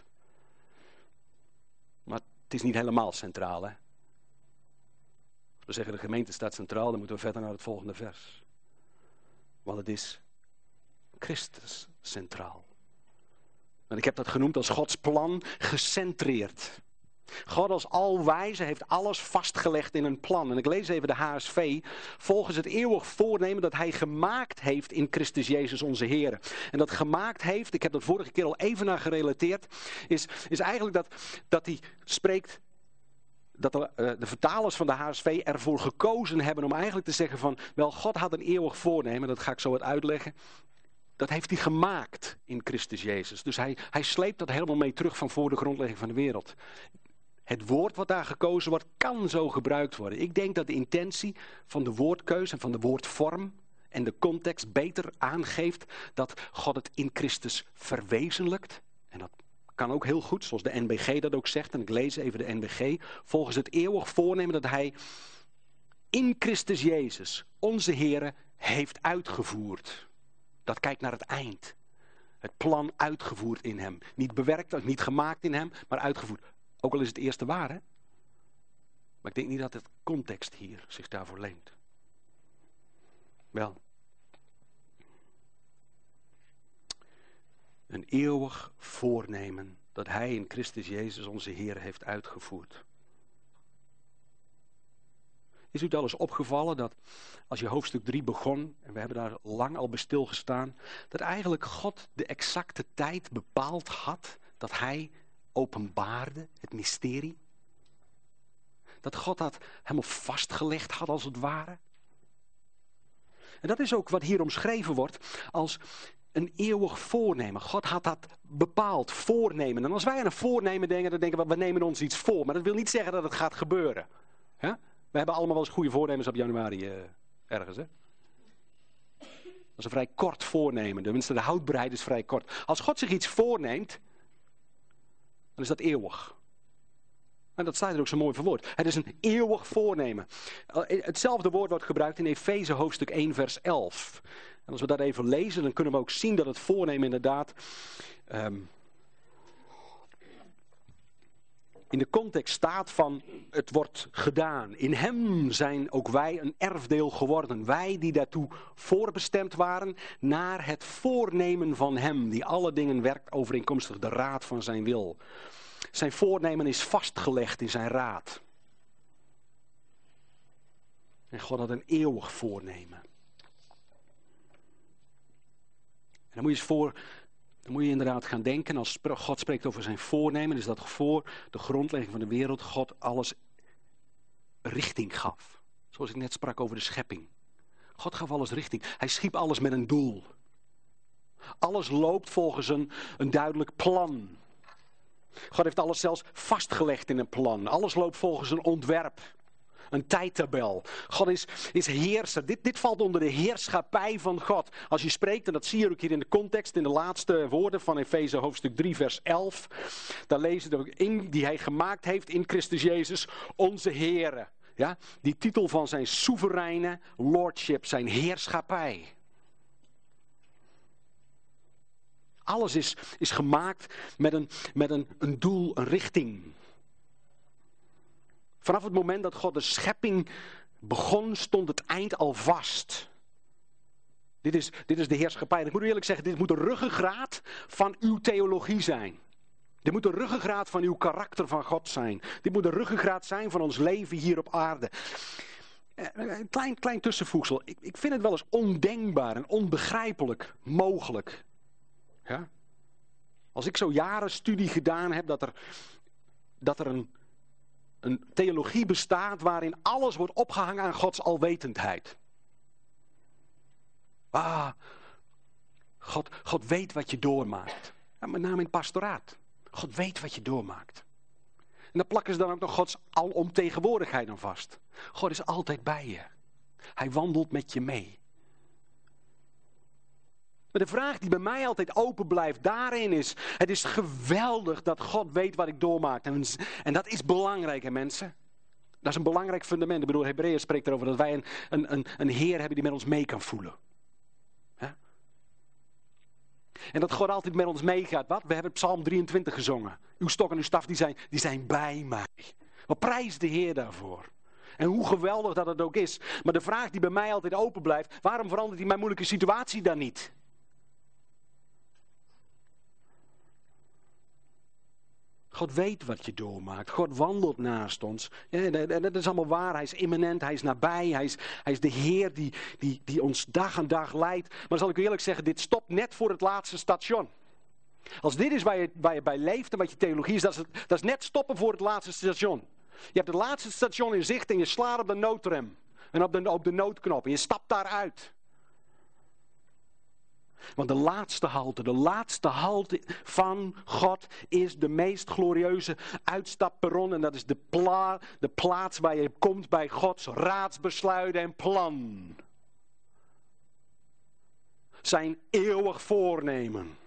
Maar het is niet helemaal centraal, hè. Als we zeggen de gemeente staat centraal, dan moeten we verder naar het volgende vers. Want het is Christus centraal. En ik heb dat genoemd als Gods plan gecentreerd. God als alwijze heeft alles vastgelegd in een plan. En ik lees even de H S V. Volgens het eeuwig voornemen dat hij gemaakt heeft in Christus Jezus onze Heer. En dat gemaakt heeft, ik heb dat vorige keer al even naar gerelateerd, is, is eigenlijk dat, dat hij spreekt, dat de, uh, de vertalers van de H S V ervoor gekozen hebben om eigenlijk te zeggen van, wel, God had een eeuwig voornemen, dat ga ik zo wat uitleggen. Dat heeft hij gemaakt in Christus Jezus. Dus hij, hij sleept dat helemaal mee terug van voor de grondlegging van de wereld. Het woord wat daar gekozen wordt, kan zo gebruikt worden. Ik denk dat de intentie van de woordkeuze en van de woordvorm en de context beter aangeeft dat God het in Christus verwezenlijkt. En dat kan ook heel goed, zoals de N B G dat ook zegt. En ik lees even de N B G. Volgens het eeuwig voornemen dat hij in Christus Jezus, onze Heere, heeft uitgevoerd. Dat kijkt naar het eind. Het plan uitgevoerd in hem. Niet bewerkt, niet gemaakt in hem, maar uitgevoerd. Ook al is het eerste waar, hè? Maar ik denk niet dat het context hier zich daarvoor leent. Wel. Een eeuwig voornemen dat hij in Christus Jezus onze Heer heeft uitgevoerd. Is u het al eens opgevallen dat als je hoofdstuk drie begon, en we hebben daar lang al bij stilgestaan, dat eigenlijk God de exacte tijd bepaald had dat hij openbaarde, het mysterie? Dat God dat helemaal vastgelegd had als het ware? En dat is ook wat hier omschreven wordt als een eeuwig voornemen. God had dat bepaald, voornemen. En als wij aan een voornemen denken, dan denken we, we nemen ons iets voor. Maar dat wil niet zeggen dat het gaat gebeuren. Ja? We hebben allemaal wel eens goede voornemens op januari uh, ergens, hè? Dat is een vrij kort voornemen. Tenminste, de houdbaarheid is vrij kort. Als God zich iets voorneemt, dan is dat eeuwig. En dat staat er ook zo mooi verwoord. Het is een eeuwig voornemen. Hetzelfde woord wordt gebruikt in Efeze hoofdstuk één vers elf. En als we dat even lezen, dan kunnen we ook zien dat het voornemen inderdaad Um, in de context staat van het wordt gedaan. In hem zijn ook wij een erfdeel geworden. Wij die daartoe voorbestemd waren naar het voornemen van hem. Die alle dingen werkt overeenkomstig de raad van zijn wil. Zijn voornemen is vastgelegd in zijn raad. En God had een eeuwig voornemen. En dan moet je eens voor... Dan moet je inderdaad gaan denken, als God spreekt over zijn voornemen, is dat voor de grondlegging van de wereld God alles richting gaf. Zoals ik net sprak over de schepping. God gaf alles richting. Hij schiep alles met een doel. Alles loopt volgens een, een duidelijk plan. God heeft alles zelfs vastgelegd in een plan. Alles loopt volgens een ontwerp. Een tijdtabel. God is, is heerser. Dit, dit valt onder de heerschappij van God. Als je spreekt, en dat zie je ook hier in de context, in de laatste woorden van Efeze hoofdstuk drie vers elf. Daar lezen we ook in, die hij gemaakt heeft in Christus Jezus, onze Heere. Ja, die titel van zijn soevereine lordship, zijn heerschappij. Alles is, is gemaakt met, een, met een, een doel, een richting. Vanaf het moment dat God de schepping begon, stond het eind al vast. Dit is, dit is de heerschappij. Ik moet u eerlijk zeggen, dit moet de ruggengraat van uw theologie zijn. Dit moet de ruggengraat van uw karakter van God zijn. Dit moet de ruggengraat zijn van ons leven hier op aarde. Een klein, klein tussenvoegsel. Ik, ik vind het wel eens ondenkbaar en onbegrijpelijk mogelijk. Ja? Als ik zo jaren studie gedaan heb dat er, dat er een, een theologie bestaat waarin alles wordt opgehangen aan Gods alwetendheid. Ah, God, God weet wat je doormaakt. Ja, met name in het pastoraat. God weet wat je doormaakt. En dan plakken ze dan ook nog Gods alomtegenwoordigheid aan vast. God is altijd bij je. Hij wandelt met je mee. Maar de vraag die bij mij altijd open blijft daarin is, het is geweldig dat God weet wat ik doormaak. En, en dat is belangrijk, hè mensen. Dat is een belangrijk fundament. Ik bedoel, Hebreeën spreekt erover dat wij een, een, een, een Heer hebben die met ons mee kan voelen. Ja? En dat God altijd met ons meegaat. Wat? We hebben Psalm drieëntwintig gezongen. Uw stok en uw staf die zijn, die zijn bij mij. Maar prijs de Heer daarvoor. En hoe geweldig dat het ook is. Maar de vraag die bij mij altijd open blijft, waarom verandert hij mijn moeilijke situatie dan niet? God weet wat je doormaakt. God wandelt naast ons. Ja, dat is allemaal waar. Hij is immanent. Hij is nabij. Hij is, hij is de Heer die, die, die ons dag aan dag leidt. Maar zal ik u eerlijk zeggen, dit stopt net voor het laatste station. Als dit is waar je, waar je bij leeft en wat je theologie is, dat is, het, dat is net stoppen voor het laatste station. Je hebt het laatste station in zicht en je slaat op de noodrem. En op de, op de noodknop. En je stapt daaruit. Want de laatste halte, de laatste halte van God is de meest glorieuze uitstapperron. En dat is de, pla, de plaats waar je komt bij Gods raadsbesluiten en plan. Zijn eeuwig voornemen.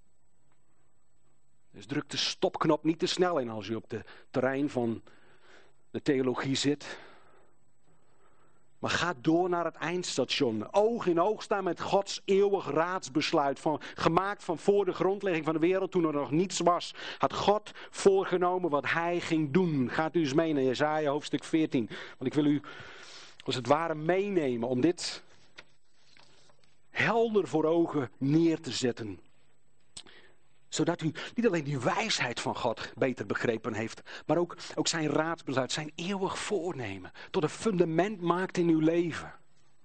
Dus druk de stopknop niet te snel in als je op het terrein van de theologie zit. Maar ga door naar het eindstation. Oog in oog staan met Gods eeuwig raadsbesluit. Van, gemaakt van voor de grondlegging van de wereld. Toen er nog niets was. Had God voorgenomen wat hij ging doen. Gaat u eens mee naar Jesaja hoofdstuk veertien. Want ik wil u als het ware meenemen. Om dit helder voor ogen neer te zetten. Zodat u niet alleen die wijsheid van God beter begrepen heeft. Maar ook, ook zijn raadsbesluit, zijn eeuwig voornemen. Tot een fundament maakt in uw leven.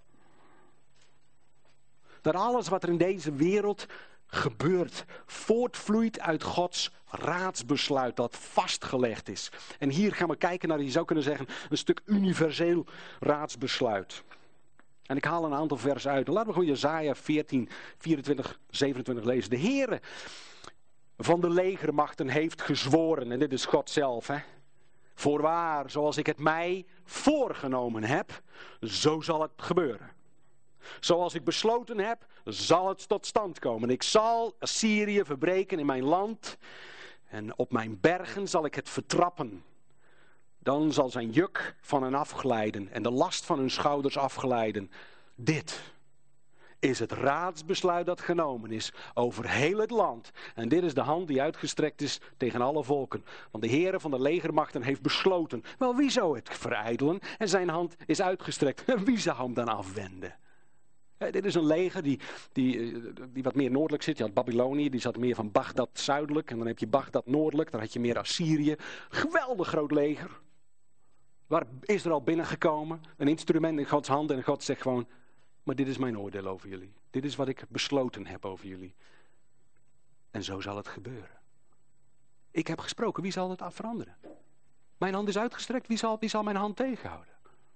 Dat alles wat er in deze wereld gebeurt, voortvloeit uit Gods raadsbesluit dat vastgelegd is. En hier gaan we kijken naar, je zou kunnen zeggen, een stuk universeel raadsbesluit. En ik haal een aantal versen uit. Laten we gewoon Jesaja veertien, vierentwintig, zevenentwintig lezen. De Heere van de legermachten heeft gezworen, en dit is God zelf, hè. Voorwaar, zoals ik het mij voorgenomen heb, zo zal het gebeuren. Zoals ik besloten heb, zal het tot stand komen. Ik zal Assyrië verbreken in mijn land en op mijn bergen zal ik het vertrappen. Dan zal zijn juk van hen afglijden en de last van hun schouders afglijden. Dit is het raadsbesluit dat genomen is over heel het land. En dit is de hand die uitgestrekt is tegen alle volken. Want de Heere van de legermachten heeft besloten. Wel, wie zou het verijdelen? En zijn hand is uitgestrekt. Wie zou hem dan afwenden? Ja, dit is een leger die, die, die wat meer noordelijk zit. Je had Babylonië, die zat meer van Bagdad zuidelijk. En dan heb je Bagdad noordelijk. Dan had je meer Assyrië. Geweldig groot leger. Waar Israël binnengekomen. Een instrument in Gods handen. En God zegt gewoon, maar dit is mijn oordeel over jullie. Dit is wat ik besloten heb over jullie. En zo zal het gebeuren. Ik heb gesproken, wie zal het veranderen? Mijn hand is uitgestrekt, wie zal, wie zal mijn hand tegenhouden?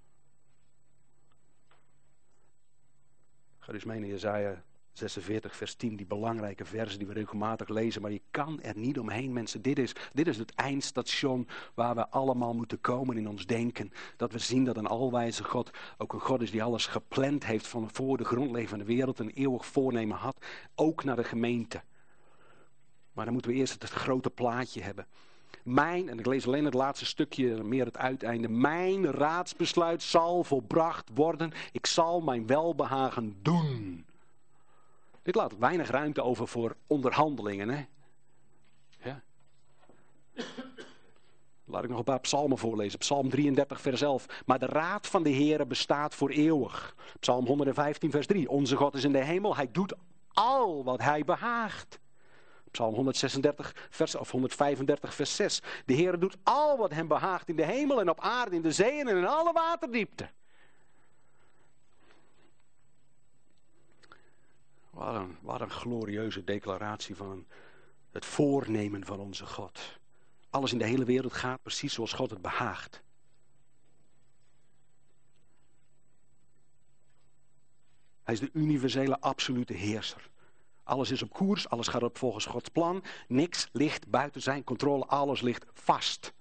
Ga dus mee naar Jesaja zesenveertig vers tien, die belangrijke versen die we regelmatig lezen. Maar je kan er niet omheen, mensen. Dit is, dit is het eindstation waar we allemaal moeten komen in ons denken. Dat we zien dat een alwijze God ook een God is die alles gepland heeft van voor de grondlegging van de wereld. Een eeuwig voornemen had, ook naar de gemeente. Maar dan moeten we eerst het grote plaatje hebben. Mijn, en ik lees alleen het laatste stukje, meer het uiteinde. Mijn raadsbesluit zal volbracht worden. Ik zal mijn welbehagen doen. Dit laat weinig ruimte over voor onderhandelingen. Hè? Ja. Laat ik nog een paar psalmen voorlezen. Psalm drieëndertig vers elf. Maar de raad van de Heere bestaat voor eeuwig. Psalm honderdvijftien vers drie. Onze God is in de hemel. Hij doet al wat hij behaagt. Psalm honderdzesendertig vers, of honderdvijfendertig vers zes. De Heere doet al wat hem behaagt in de hemel en op aarde, in de zeeën en in alle waterdiepten. Wat een, wat een glorieuze declaratie van een, Het voornemen van onze God. Alles in de hele wereld gaat precies zoals God het behaagt. Hij is de universele absolute heerser. Alles is op koers, alles gaat op volgens Gods plan. Niks ligt buiten zijn controle, alles ligt vast.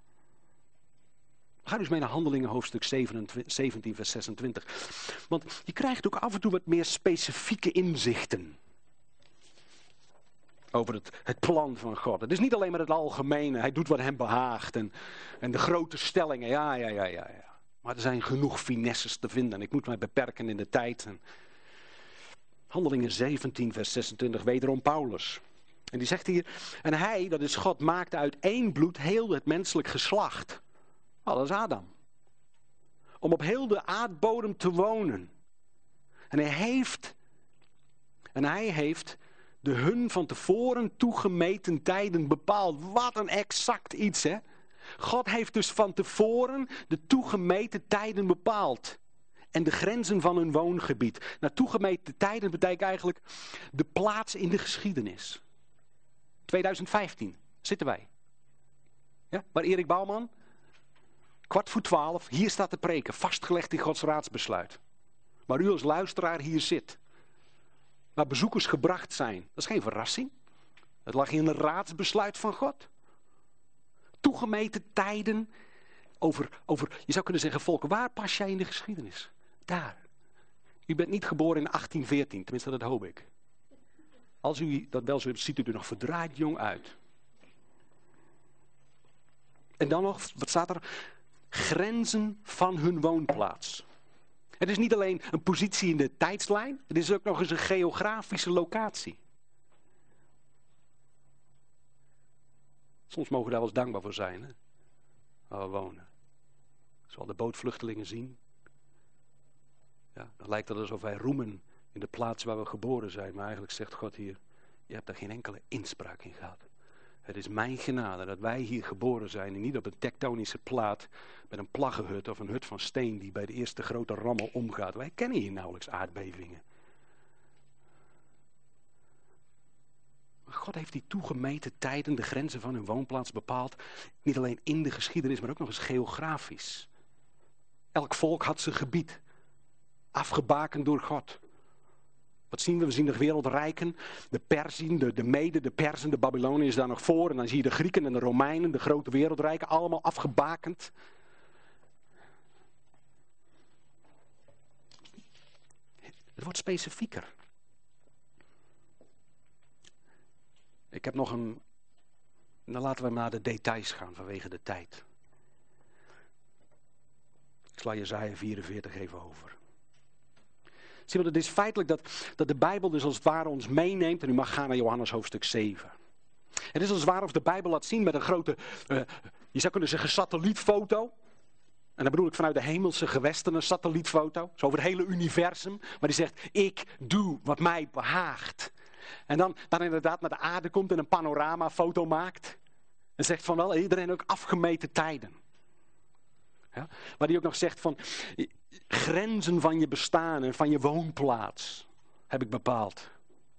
Ga dus mee naar Handelingen hoofdstuk zeventien vers zesentwintig. Want je krijgt ook af en toe wat meer specifieke inzichten. Over het, het plan van God. Het is niet alleen maar het algemene. Hij doet wat hem behaagt. En, en de grote stellingen. Ja, ja, ja, ja, ja. Maar er zijn genoeg finesses te vinden. Ik moet mij beperken in de tijd. En Handelingen zeventien vers zesentwintig. Wederom Paulus. En die zegt hier. En hij, dat is God, maakte uit één bloed heel het menselijk geslacht. Oh, dat is Adam. Om op heel de aardbodem te wonen. En hij heeft. En hij heeft. De hun van tevoren toegemeten tijden bepaald. Wat een exact iets, hè. God heeft dus van tevoren de toegemeten tijden bepaald. En de grenzen van hun woongebied. Nou, toegemeten tijden betekent eigenlijk de plaats in de geschiedenis. tweeduizend vijftien zitten wij. Ja, waar Erik Bouwman, kwart voor twaalf, hier staat te preken. Vastgelegd in Gods raadsbesluit. Waar u als luisteraar hier zit. Waar bezoekers gebracht zijn. Dat is geen verrassing. Het lag in een raadsbesluit van God. Toegemeten tijden. Over, over, je zou kunnen zeggen, volken, waar pas jij in de geschiedenis? Daar. U bent niet geboren in achttien veertien, tenminste dat hoop ik. Als u dat wel zo hebt, ziet u er nog verdraaid jong uit. En dan nog, wat staat er? Grenzen van hun woonplaats. Het is niet alleen een positie in de tijdslijn, het is ook nog eens een geografische locatie. Soms mogen we daar wel eens dankbaar voor zijn, hè? Waar we wonen. Als we de bootvluchtelingen zien, ja, dan lijkt het alsof wij roemen in de plaats waar we geboren zijn. Maar eigenlijk zegt God hier, je hebt daar geen enkele inspraak in gehad. Het is mijn genade dat wij hier geboren zijn en niet op een tektonische plaat met een plaggenhut of een hut van steen die bij de eerste grote rammel omgaat. Wij kennen hier nauwelijks aardbevingen. Maar God heeft die toegemeten tijden, de grenzen van hun woonplaats bepaald. Niet alleen in de geschiedenis, maar ook nog eens geografisch. Elk volk had zijn gebied. Afgebakend door God. Wat zien we? We zien de wereldrijken, de Perzien, de, de Meden, de Perzen, de Babyloniërs daar nog voor. En dan zie je de Grieken en de Romeinen, de grote wereldrijken, allemaal afgebakend. Het wordt specifieker. Ik heb nog een... Dan laten we naar de details gaan vanwege de tijd. Ik sla Jesaja vierenveertig even over. Zie je, het is feitelijk dat, dat de Bijbel dus als het ware ons meeneemt. En u mag gaan naar Johannes hoofdstuk zeven. Het is als het ware of de Bijbel laat zien met een grote, uh, je zou kunnen zeggen, satellietfoto. En dan bedoel ik vanuit de hemelse gewesten een satellietfoto. Zo over het hele universum. Maar die zegt, ik doe wat mij behaagt. En dan, dan inderdaad naar de aarde komt en een panoramafoto maakt. En zegt van wel, iedereen ook afgemeten tijden. Ja? Maar die ook nog zegt van, grenzen van je bestaan en van je woonplaats heb ik bepaald.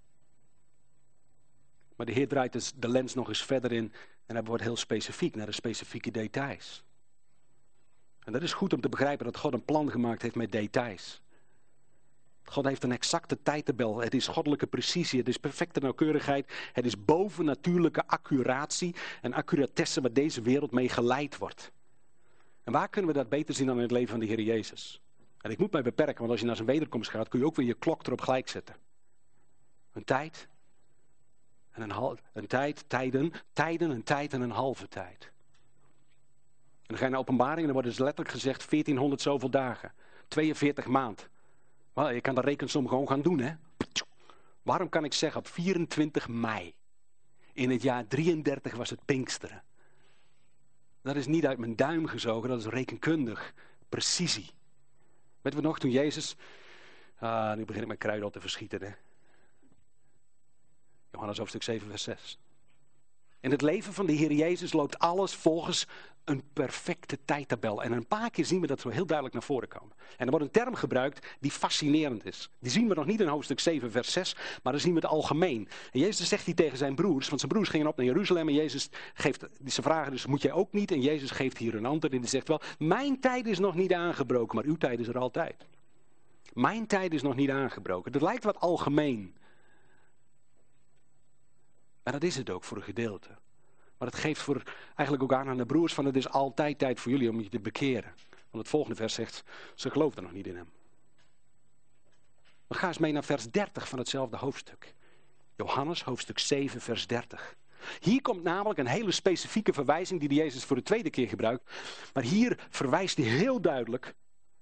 Maar de Heer draait dus de lens nog eens verder in en hij wordt heel specifiek naar de specifieke details. En dat is goed om te begrijpen dat God een plan gemaakt heeft met details. God heeft een exacte tijdtabel. Het is goddelijke precisie. Het is perfecte nauwkeurigheid. Het is bovennatuurlijke accuratie en accuratesse waar deze wereld mee geleid wordt. En waar kunnen we dat beter zien dan in het leven van de Heer Jezus? En ik moet mij beperken, want als je naar zijn wederkomst gaat, kun je ook weer je klok erop gelijk zetten. Een tijd. En een, hal, een tijd, tijden, tijden, een tijd en een halve tijd. En dan ga je naar Openbaring en dan wordt dus letterlijk gezegd veertienhonderd zoveel dagen. tweeënveertig maand. Well, je kan de rekensom gewoon gaan doen, hè. Waarom kan ik zeggen op vierentwintig mei in het jaar drieëndertig was het Pinksteren? Dat is niet uit mijn duim gezogen, dat is rekenkundig. Precisie. Weet we nog, toen Jezus... Ah, nu begin ik mijn kruiden al te verschieten, hè. Johannes hoofdstuk zeven vers zes. In het leven van de Heer Jezus loopt alles volgens een perfecte tijdtabel. En een paar keer zien we dat zo heel duidelijk naar voren komen. En er wordt een term gebruikt die fascinerend is. Die zien we nog niet in hoofdstuk zeven vers zes, maar dan zien we het algemeen. En Jezus zegt die tegen zijn broers, want zijn broers gingen op naar Jeruzalem en Jezus geeft, ze vragen dus, moet jij ook niet? En Jezus geeft hier een antwoord en die zegt wel, mijn tijd is nog niet aangebroken, maar uw tijd is er altijd. Mijn tijd is nog niet aangebroken. Dat lijkt wat algemeen. Maar dat is het ook voor een gedeelte. Maar het geeft voor, eigenlijk ook aan aan de broers van het is altijd tijd voor jullie om je te bekeren. Want het volgende vers zegt, ze geloofden nog niet in hem. Dan ga eens mee naar vers dertig van hetzelfde hoofdstuk. Johannes hoofdstuk zeven vers dertig. Hier komt namelijk een hele specifieke verwijzing die de Jezus voor de tweede keer gebruikt. Maar hier verwijst hij heel duidelijk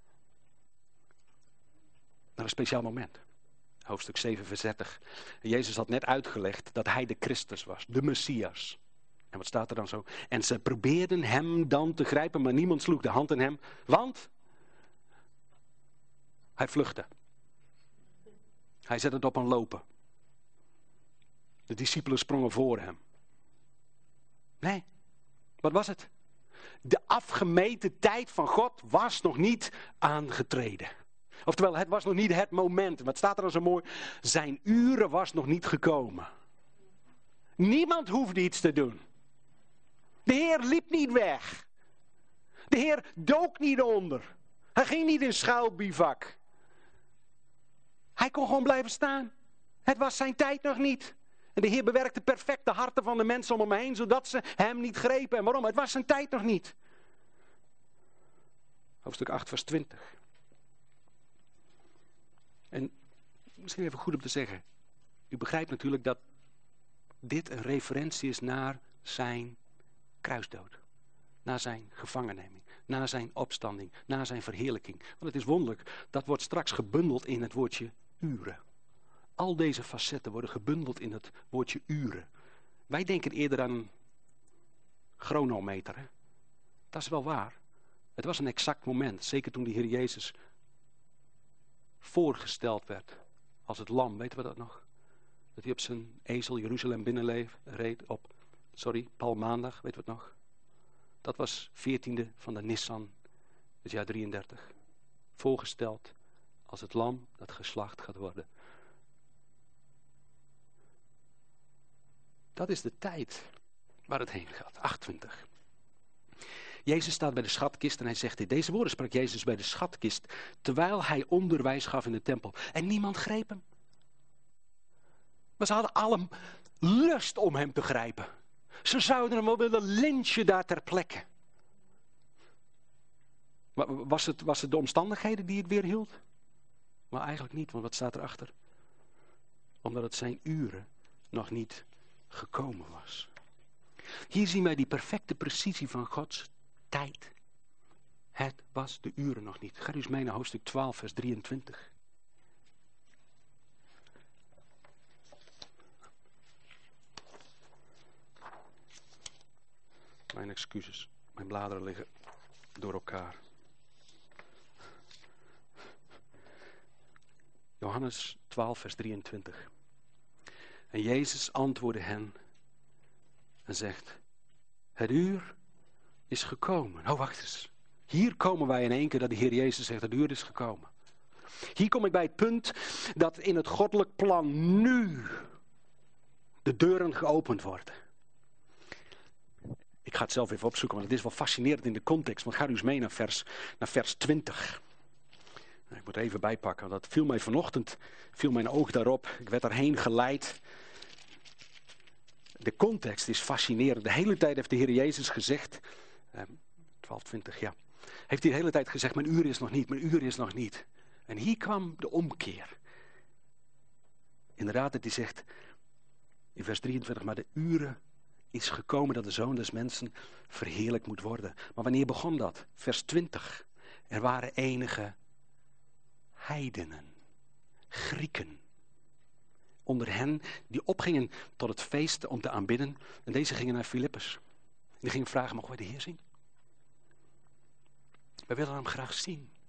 naar een speciaal moment. Hoofdstuk zeven vers dertig. En Jezus had net uitgelegd dat hij de Christus was, de Messias. En wat staat er dan zo? En ze probeerden hem dan te grijpen, maar niemand sloeg de hand in hem. Want hij vluchtte. Hij zette het op een lopen. De discipelen sprongen voor hem. Nee, wat was het? De afgemeten tijd van God was nog niet aangetreden. Oftewel, het was nog niet het moment. Wat staat er dan zo mooi? Zijn uren was nog niet gekomen. Niemand hoefde iets te doen. De Heer liep niet weg. De Heer dook niet onder. Hij ging niet in schuilbivak. Hij kon gewoon blijven staan. Het was zijn tijd nog niet. En de Heer bewerkte perfect de harten van de mensen om hem heen, zodat ze hem niet grepen. En waarom? Het was zijn tijd nog niet. Hoofdstuk acht vers twintig. En misschien even goed om te zeggen. U begrijpt natuurlijk dat dit een referentie is naar zijn kruisdood. Naar zijn gevangenneming. Naar zijn opstanding. Naar zijn verheerlijking. Want het is wonderlijk. Dat wordt straks gebundeld in het woordje uren. Al deze facetten worden gebundeld in het woordje uren. Wij denken eerder aan een chronometer. Hè? Dat is wel waar. Het was een exact moment. Zeker toen de Heer Jezus voorgesteld werd als het lam. Weten we dat nog? Dat hij op zijn ezel Jeruzalem binnenreed op, sorry, Palmmaandag. Weten we het nog? Dat was veertiende van de Nissan, het jaar drieëndertig. Voorgesteld als het lam dat geslacht gaat worden. Dat is de tijd waar het heen gaat. achtentwintig. Jezus staat bij de schatkist en hij zegt dit. Deze woorden sprak Jezus bij de schatkist terwijl hij onderwijs gaf in de tempel. En niemand greep hem. Maar ze hadden allen lust om hem te grijpen. Ze zouden hem wel willen lynchen daar ter plekke. Was het, was het de omstandigheden die het weerhield? Maar eigenlijk niet, want wat staat erachter? Omdat het zijn uren nog niet gekomen was. Hier zien wij die perfecte precisie van Gods tijd. Het was de uren nog niet. Ga eens mee naar hoofdstuk twaalf vers drieëntwintig. Mijn excuses. Mijn bladeren liggen door elkaar. Johannes twaalf vers drieëntwintig. En Jezus antwoordde hen en zegt, het uur is gekomen. Oh, wacht eens. Hier komen wij in één keer dat de Heer Jezus zegt, het uur is gekomen. Hier kom ik bij het punt dat in het goddelijk plan nu de deuren geopend worden. Ik ga het zelf even opzoeken, want het is wel fascinerend in de context. Want ga u eens mee naar vers, naar vers twintig. Ik moet er even bijpakken, want dat viel mij vanochtend, viel mijn oog daarop. Ik werd daarheen geleid. De context is fascinerend. De hele tijd heeft de Heer Jezus gezegd, eh, twaalf twintig, ja. Heeft hij de hele tijd gezegd, mijn uur is nog niet, mijn uur is nog niet. En hier kwam de omkeer. Inderdaad, dat hij zegt, in vers drieëntwintig, maar de uren is gekomen dat de Zoon des Mensen verheerlijk moet worden. Maar wanneer begon dat? Vers twintig. Er waren enige heidenen, Grieken, onder hen die opgingen tot het feest om te aanbidden. En deze gingen naar Filippus. Die gingen vragen, mogen wij de Heer zien? Wij willen hem graag zien.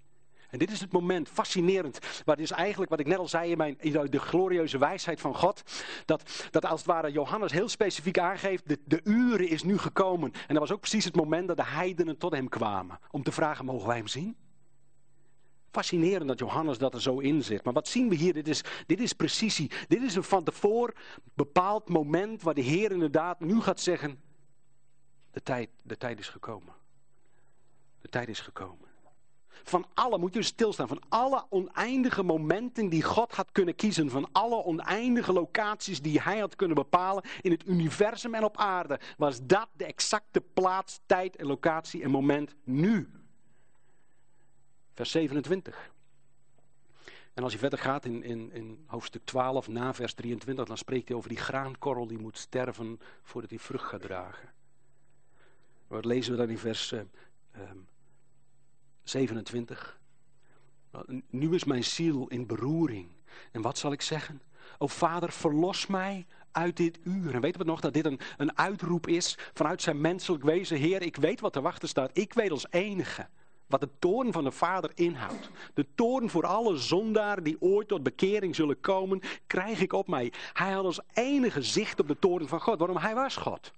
En dit is het moment, fascinerend, wat is eigenlijk wat ik net al zei in, mijn, in de glorieuze wijsheid van God. Dat, dat als het ware Johannes heel specifiek aangeeft, de, de uren is nu gekomen. En dat was ook precies het moment dat de heidenen tot hem kwamen. Om te vragen, mogen wij hem zien? Fascinerend dat Johannes dat er zo in zit. Maar wat zien we hier? Dit is, dit is precisie. Dit is een van tevoren bepaald moment waar de Heer inderdaad nu gaat zeggen, de tijd, de tijd is gekomen. De tijd is gekomen. Van alle, moet je stilstaan, van alle oneindige momenten die God had kunnen kiezen, van alle oneindige locaties die hij had kunnen bepalen in het universum en op aarde, was dat de exacte plaats, tijd en locatie en moment nu. Vers zevenentwintig. En als je verder gaat in, in, in hoofdstuk twaalf, na vers drieëntwintig, dan spreekt hij over die graankorrel die moet sterven voordat hij vrucht gaat dragen. Wat lezen we dan in vers uh, um, zevenentwintig? Nu is mijn ziel in beroering. En wat zal ik zeggen? O Vader, verlos mij uit dit uur. En weten we nog dat dit een, een uitroep is vanuit zijn menselijk wezen. Heer, ik weet wat te wachten staat. Ik weet als enige wat de toorn van de Vader inhoudt. De toorn voor alle zondaren die ooit tot bekering zullen komen, krijg ik op mij. Hij had als enige zicht op de toorn van God. Waarom? Hij was God.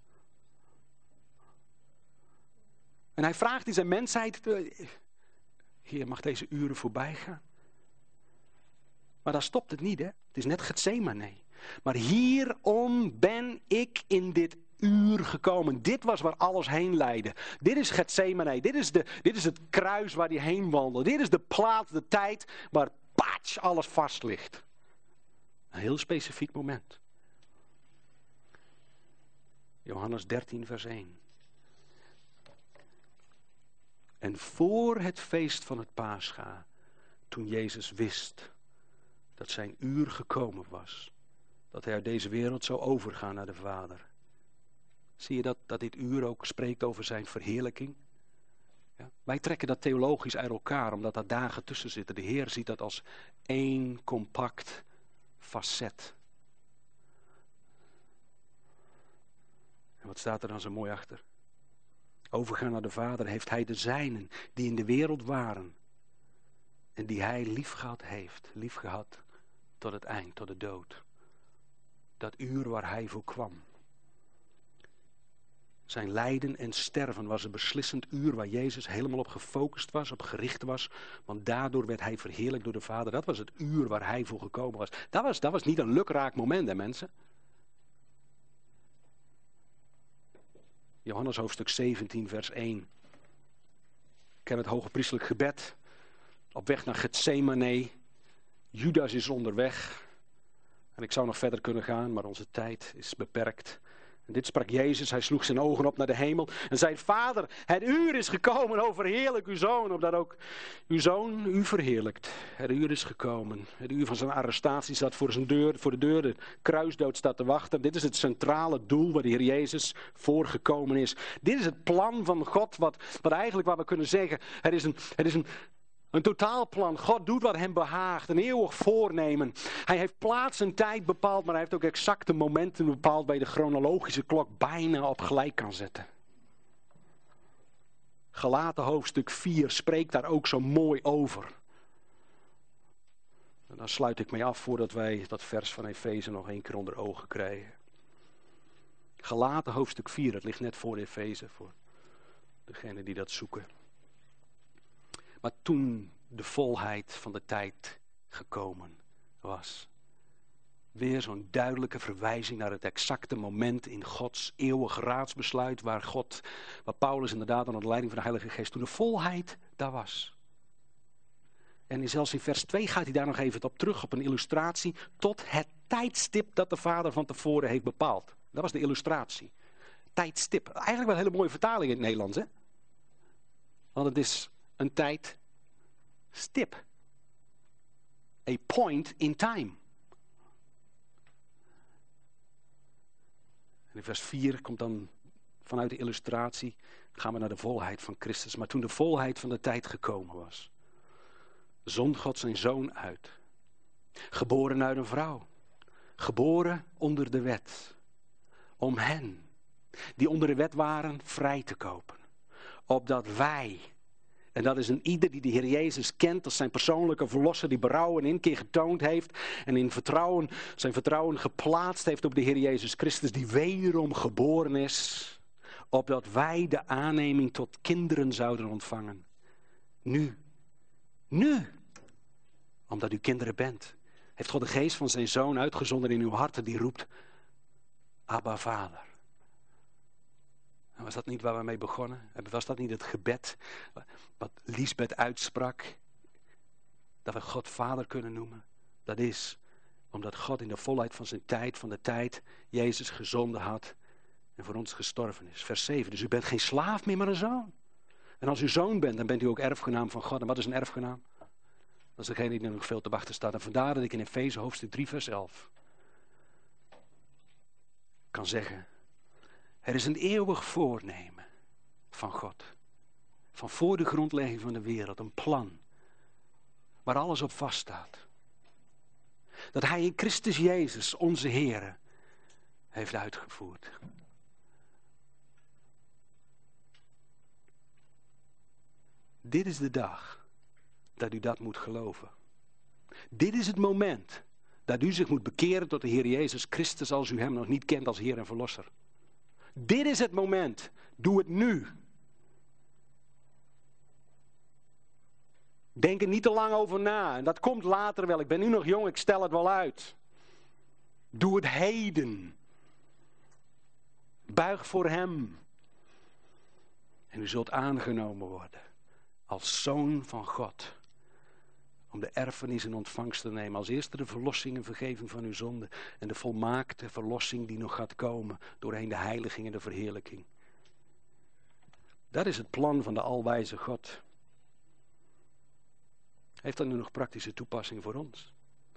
En hij vraagt in zijn mensheid, Heer, mag deze uren voorbij gaan? Maar daar stopt het niet, hè? Het is net Getsemane. Maar hierom ben ik in dit uur gekomen. Dit was waar alles heen leidde. Dit is Getsemane. Dit is, de, dit is het kruis waar hij heen wandelde. Dit is de plaats, de tijd waar patsch alles vast ligt. Een heel specifiek moment. Johannes dertien vers één. En voor het feest van het Pascha, toen Jezus wist dat zijn uur gekomen was, dat hij uit deze wereld zou overgaan naar de Vader. Zie je dat, dat dit uur ook spreekt over zijn verheerlijking? Ja? Wij trekken dat theologisch uit elkaar, omdat daar dagen tussen zitten. De Heer ziet dat als één compact facet. En wat staat er dan zo mooi achter? Overgaan naar de Vader heeft hij de zijnen die in de wereld waren en die hij liefgehad heeft, liefgehad tot het eind, tot de dood. Dat uur waar hij voor kwam. Zijn lijden en sterven was een beslissend uur waar Jezus helemaal op gefocust was, op gericht was. Want daardoor werd hij verheerlijkt door de Vader. Dat was het uur waar hij voor gekomen was. Dat was, dat was niet een lukraak moment, hè mensen. Johannes hoofdstuk zeventien vers één. Ik ken het hogepriestelijk gebed. Op weg naar Getsemane. Judas is onderweg. En ik zou nog verder kunnen gaan, maar onze tijd is beperkt. En dit sprak Jezus, hij sloeg zijn ogen op naar de hemel en zei, Vader, het uur is gekomen, o verheerlijk uw zoon, opdat ook uw zoon u verheerlijkt. Het uur is gekomen. Het uur van zijn arrestatie staat voor, zijn deur, voor de deur, de kruisdood staat te wachten. Dit is het centrale doel waar de Heer Jezus voor gekomen is. Dit is het plan van God, wat, wat eigenlijk wat we kunnen zeggen, het is een... Het is een Een totaalplan. God doet wat hem behaagt. Een eeuwig voornemen. Hij heeft plaats en tijd bepaald, maar hij heeft ook exacte momenten bepaald waar je de chronologische klok bijna op gelijk kan zetten. Galaten hoofdstuk vier spreekt daar ook zo mooi over. En daar sluit ik mee af voordat wij dat vers van Efeze nog één keer onder ogen krijgen. Galaten hoofdstuk vier, dat ligt net voor Efeze, voor degenen die dat zoeken. Maar toen de volheid van de tijd gekomen was. Weer zo'n duidelijke verwijzing naar het exacte moment in Gods eeuwig raadsbesluit. Waar God, waar Paulus inderdaad onder de leiding van de Heilige Geest, toen de volheid daar was. En zelfs in vers twee gaat hij daar nog even op terug, op een illustratie. Tot het tijdstip dat de Vader van tevoren heeft bepaald. Dat was de illustratie. Tijdstip. Eigenlijk wel een hele mooie vertaling in het Nederlands, hè? Want het is een tijdstip. A point in time. En in vers vier komt dan vanuit de illustratie, gaan we naar de volheid van Christus. Maar toen de volheid van de tijd gekomen was, zond God zijn zoon uit. Geboren uit een vrouw. Geboren onder de wet. Om hen, die onder de wet waren, vrij te kopen. Opdat wij En dat is een ieder die de Heer Jezus kent als zijn persoonlijke verlosser, die berouw en inkeer getoond heeft en in vertrouwen, zijn vertrouwen geplaatst heeft op de Heer Jezus Christus, die wederom geboren is, opdat wij de aanneming tot kinderen zouden ontvangen. Nu, nu, omdat u kinderen bent, heeft God de geest van zijn Zoon uitgezonden in uw harten die roept, Abba Vader. En was dat niet waar we mee begonnen? Was dat niet het gebed wat Liesbeth uitsprak? Dat we God Vader kunnen noemen. Dat is omdat God in de volheid van zijn tijd, van de tijd, Jezus gezonden had en voor ons gestorven is. Vers zeven. Dus u bent geen slaaf meer, maar een zoon. En als u zoon bent, dan bent u ook erfgenaam van God. En wat is een erfgenaam? Dat is degene die er nog veel te wachten staat. En vandaar dat ik in Efeze hoofdstuk drie vers elf kan zeggen, er is een eeuwig voornemen van God. Van voor de grondlegging van de wereld. Een plan. Waar alles op vaststaat. Dat hij in Christus Jezus, onze Heere, heeft uitgevoerd. Dit is de dag dat u dat moet geloven. Dit is het moment dat u zich moet bekeren tot de Heer Jezus Christus als u hem nog niet kent als Heer en Verlosser. Dit is het moment. Doe het nu. Denk er niet te lang over na. En dat komt later wel. Ik ben nu nog jong, ik stel het wel uit. Doe het heden. Buig voor hem. En u zult aangenomen worden als zoon van God. Om de erfenis in ontvangst te nemen. Als eerste de verlossing en vergeving van uw zonde. En de volmaakte verlossing die nog gaat komen. Doorheen de heiliging en de verheerlijking. Dat is het plan van de alwijze God. Heeft dat nu nog praktische toepassing voor ons?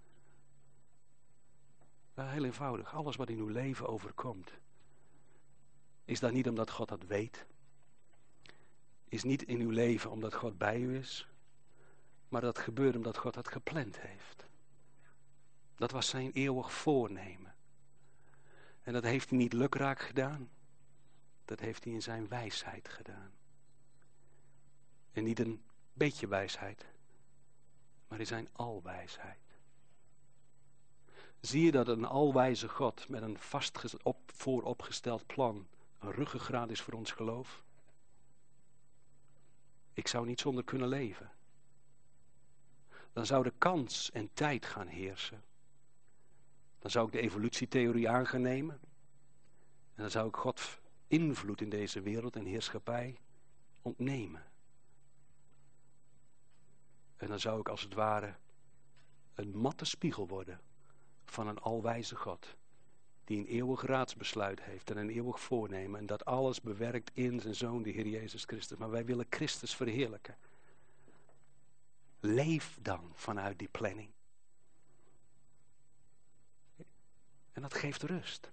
Nou, heel eenvoudig. Alles wat in uw leven overkomt. Is dat niet omdat God dat weet? Is niet in uw leven omdat God bij u is? Maar dat gebeurt omdat God dat gepland heeft. Dat was zijn eeuwig voornemen. En dat heeft hij niet lukraak gedaan. Dat heeft hij in zijn wijsheid gedaan. En niet een beetje wijsheid. Maar in zijn alwijsheid. Zie je dat een alwijze God met een vast op, vooropgesteld plan een ruggengraat is voor ons geloof? Ik zou niet zonder kunnen leven. Dan zou de kans en tijd gaan heersen. Dan zou ik de evolutietheorie aan gaan nemen. En dan zou ik God invloed in deze wereld en heerschappij ontnemen. En dan zou ik als het ware een matte spiegel worden van een alwijze God. Die een eeuwig raadsbesluit heeft en een eeuwig voornemen. En dat alles bewerkt in zijn Zoon, de Heer Jezus Christus. Maar wij willen Christus verheerlijken. Leef dan vanuit die planning. En dat geeft rust.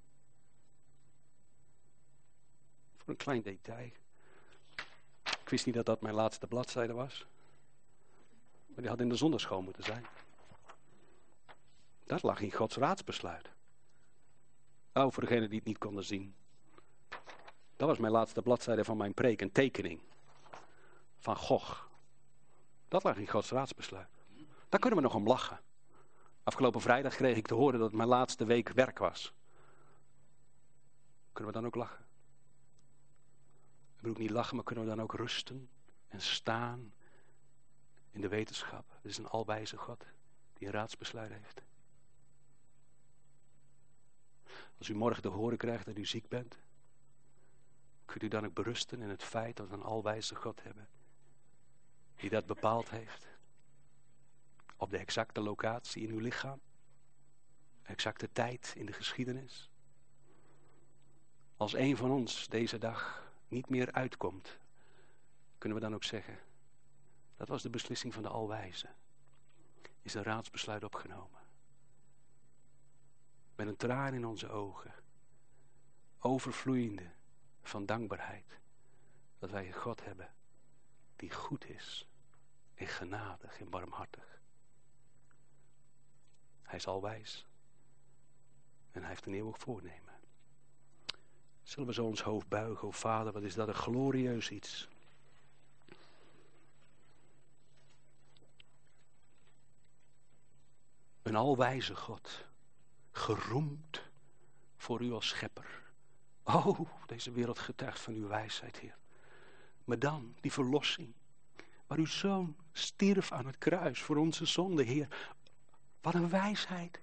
Voor een klein detail. Ik wist niet dat dat mijn laatste bladzijde was. Maar die had in de zondagschool moeten zijn. Dat lag in Gods raadsbesluit. Oh, voor degenen die het niet konden zien. Dat was mijn laatste bladzijde van mijn preek, een tekening. Van Gogh. Dat lag in Gods raadsbesluit. Daar kunnen we nog om lachen. Afgelopen vrijdag kreeg ik te horen dat het mijn laatste week werk was. Kunnen we dan ook lachen? Ik bedoel niet lachen, maar kunnen we dan ook rusten en staan in de wetenschap. Het is een alwijze God die een raadsbesluit heeft. Als u morgen te horen krijgt dat u ziek bent, kunt u dan ook berusten in het feit dat we een alwijze God hebben. Die dat bepaald heeft. Op de exacte locatie in uw lichaam. Exacte tijd in de geschiedenis. Als een van ons deze dag niet meer uitkomt, kunnen we dan ook zeggen, dat was de beslissing van de Alwijze. Is een raadsbesluit opgenomen. Met een traan in onze ogen. Overvloeiende van dankbaarheid. Dat wij een God hebben die goed is. En genadig en barmhartig. Hij is alwijs. En hij heeft een eeuwig voornemen. Zullen we zo ons hoofd buigen, o Vader, wat is dat een glorieus iets. Een alwijze God, geroemd voor u als schepper. Oh, deze wereld getuigt van uw wijsheid, Heer. Maar dan, die verlossing, waar uw Zoon stierf aan het kruis voor onze zonde, Heer. Wat een wijsheid.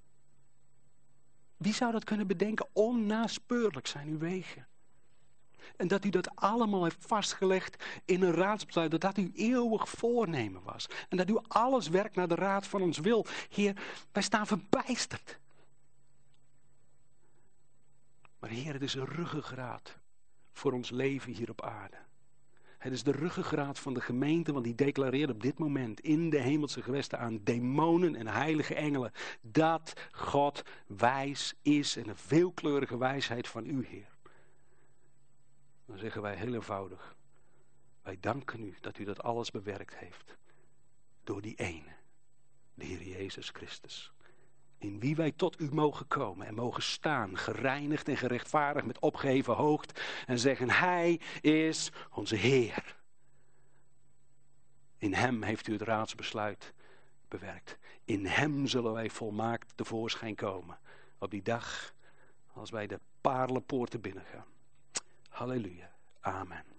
Wie zou dat kunnen bedenken? Onnaspeurlijk zijn uw wegen. En dat u dat allemaal heeft vastgelegd in een raadsbesluit. Dat dat uw eeuwig voornemen was. En dat u alles werkt naar de raad van ons wil. Heer, wij staan verbijsterd. Maar Heer, het is een ruggengraat voor ons leven hier op aarde. Het is de ruggengraat van de gemeente, want die declareert op dit moment in de hemelse gewesten aan demonen en heilige engelen dat God wijs is en een veelkleurige wijsheid van u, Heer. Dan zeggen wij heel eenvoudig, wij danken u dat u dat alles bewerkt heeft door die ene, de Heer Jezus Christus. In wie wij tot u mogen komen en mogen staan, gereinigd en gerechtvaardigd met opgeheven hoofd en zeggen, hij is onze Heer. In hem heeft u het raadsbesluit bewerkt. In hem zullen wij volmaakt tevoorschijn komen. Op die dag als wij de paarlenpoorten binnengaan. Halleluja. Amen.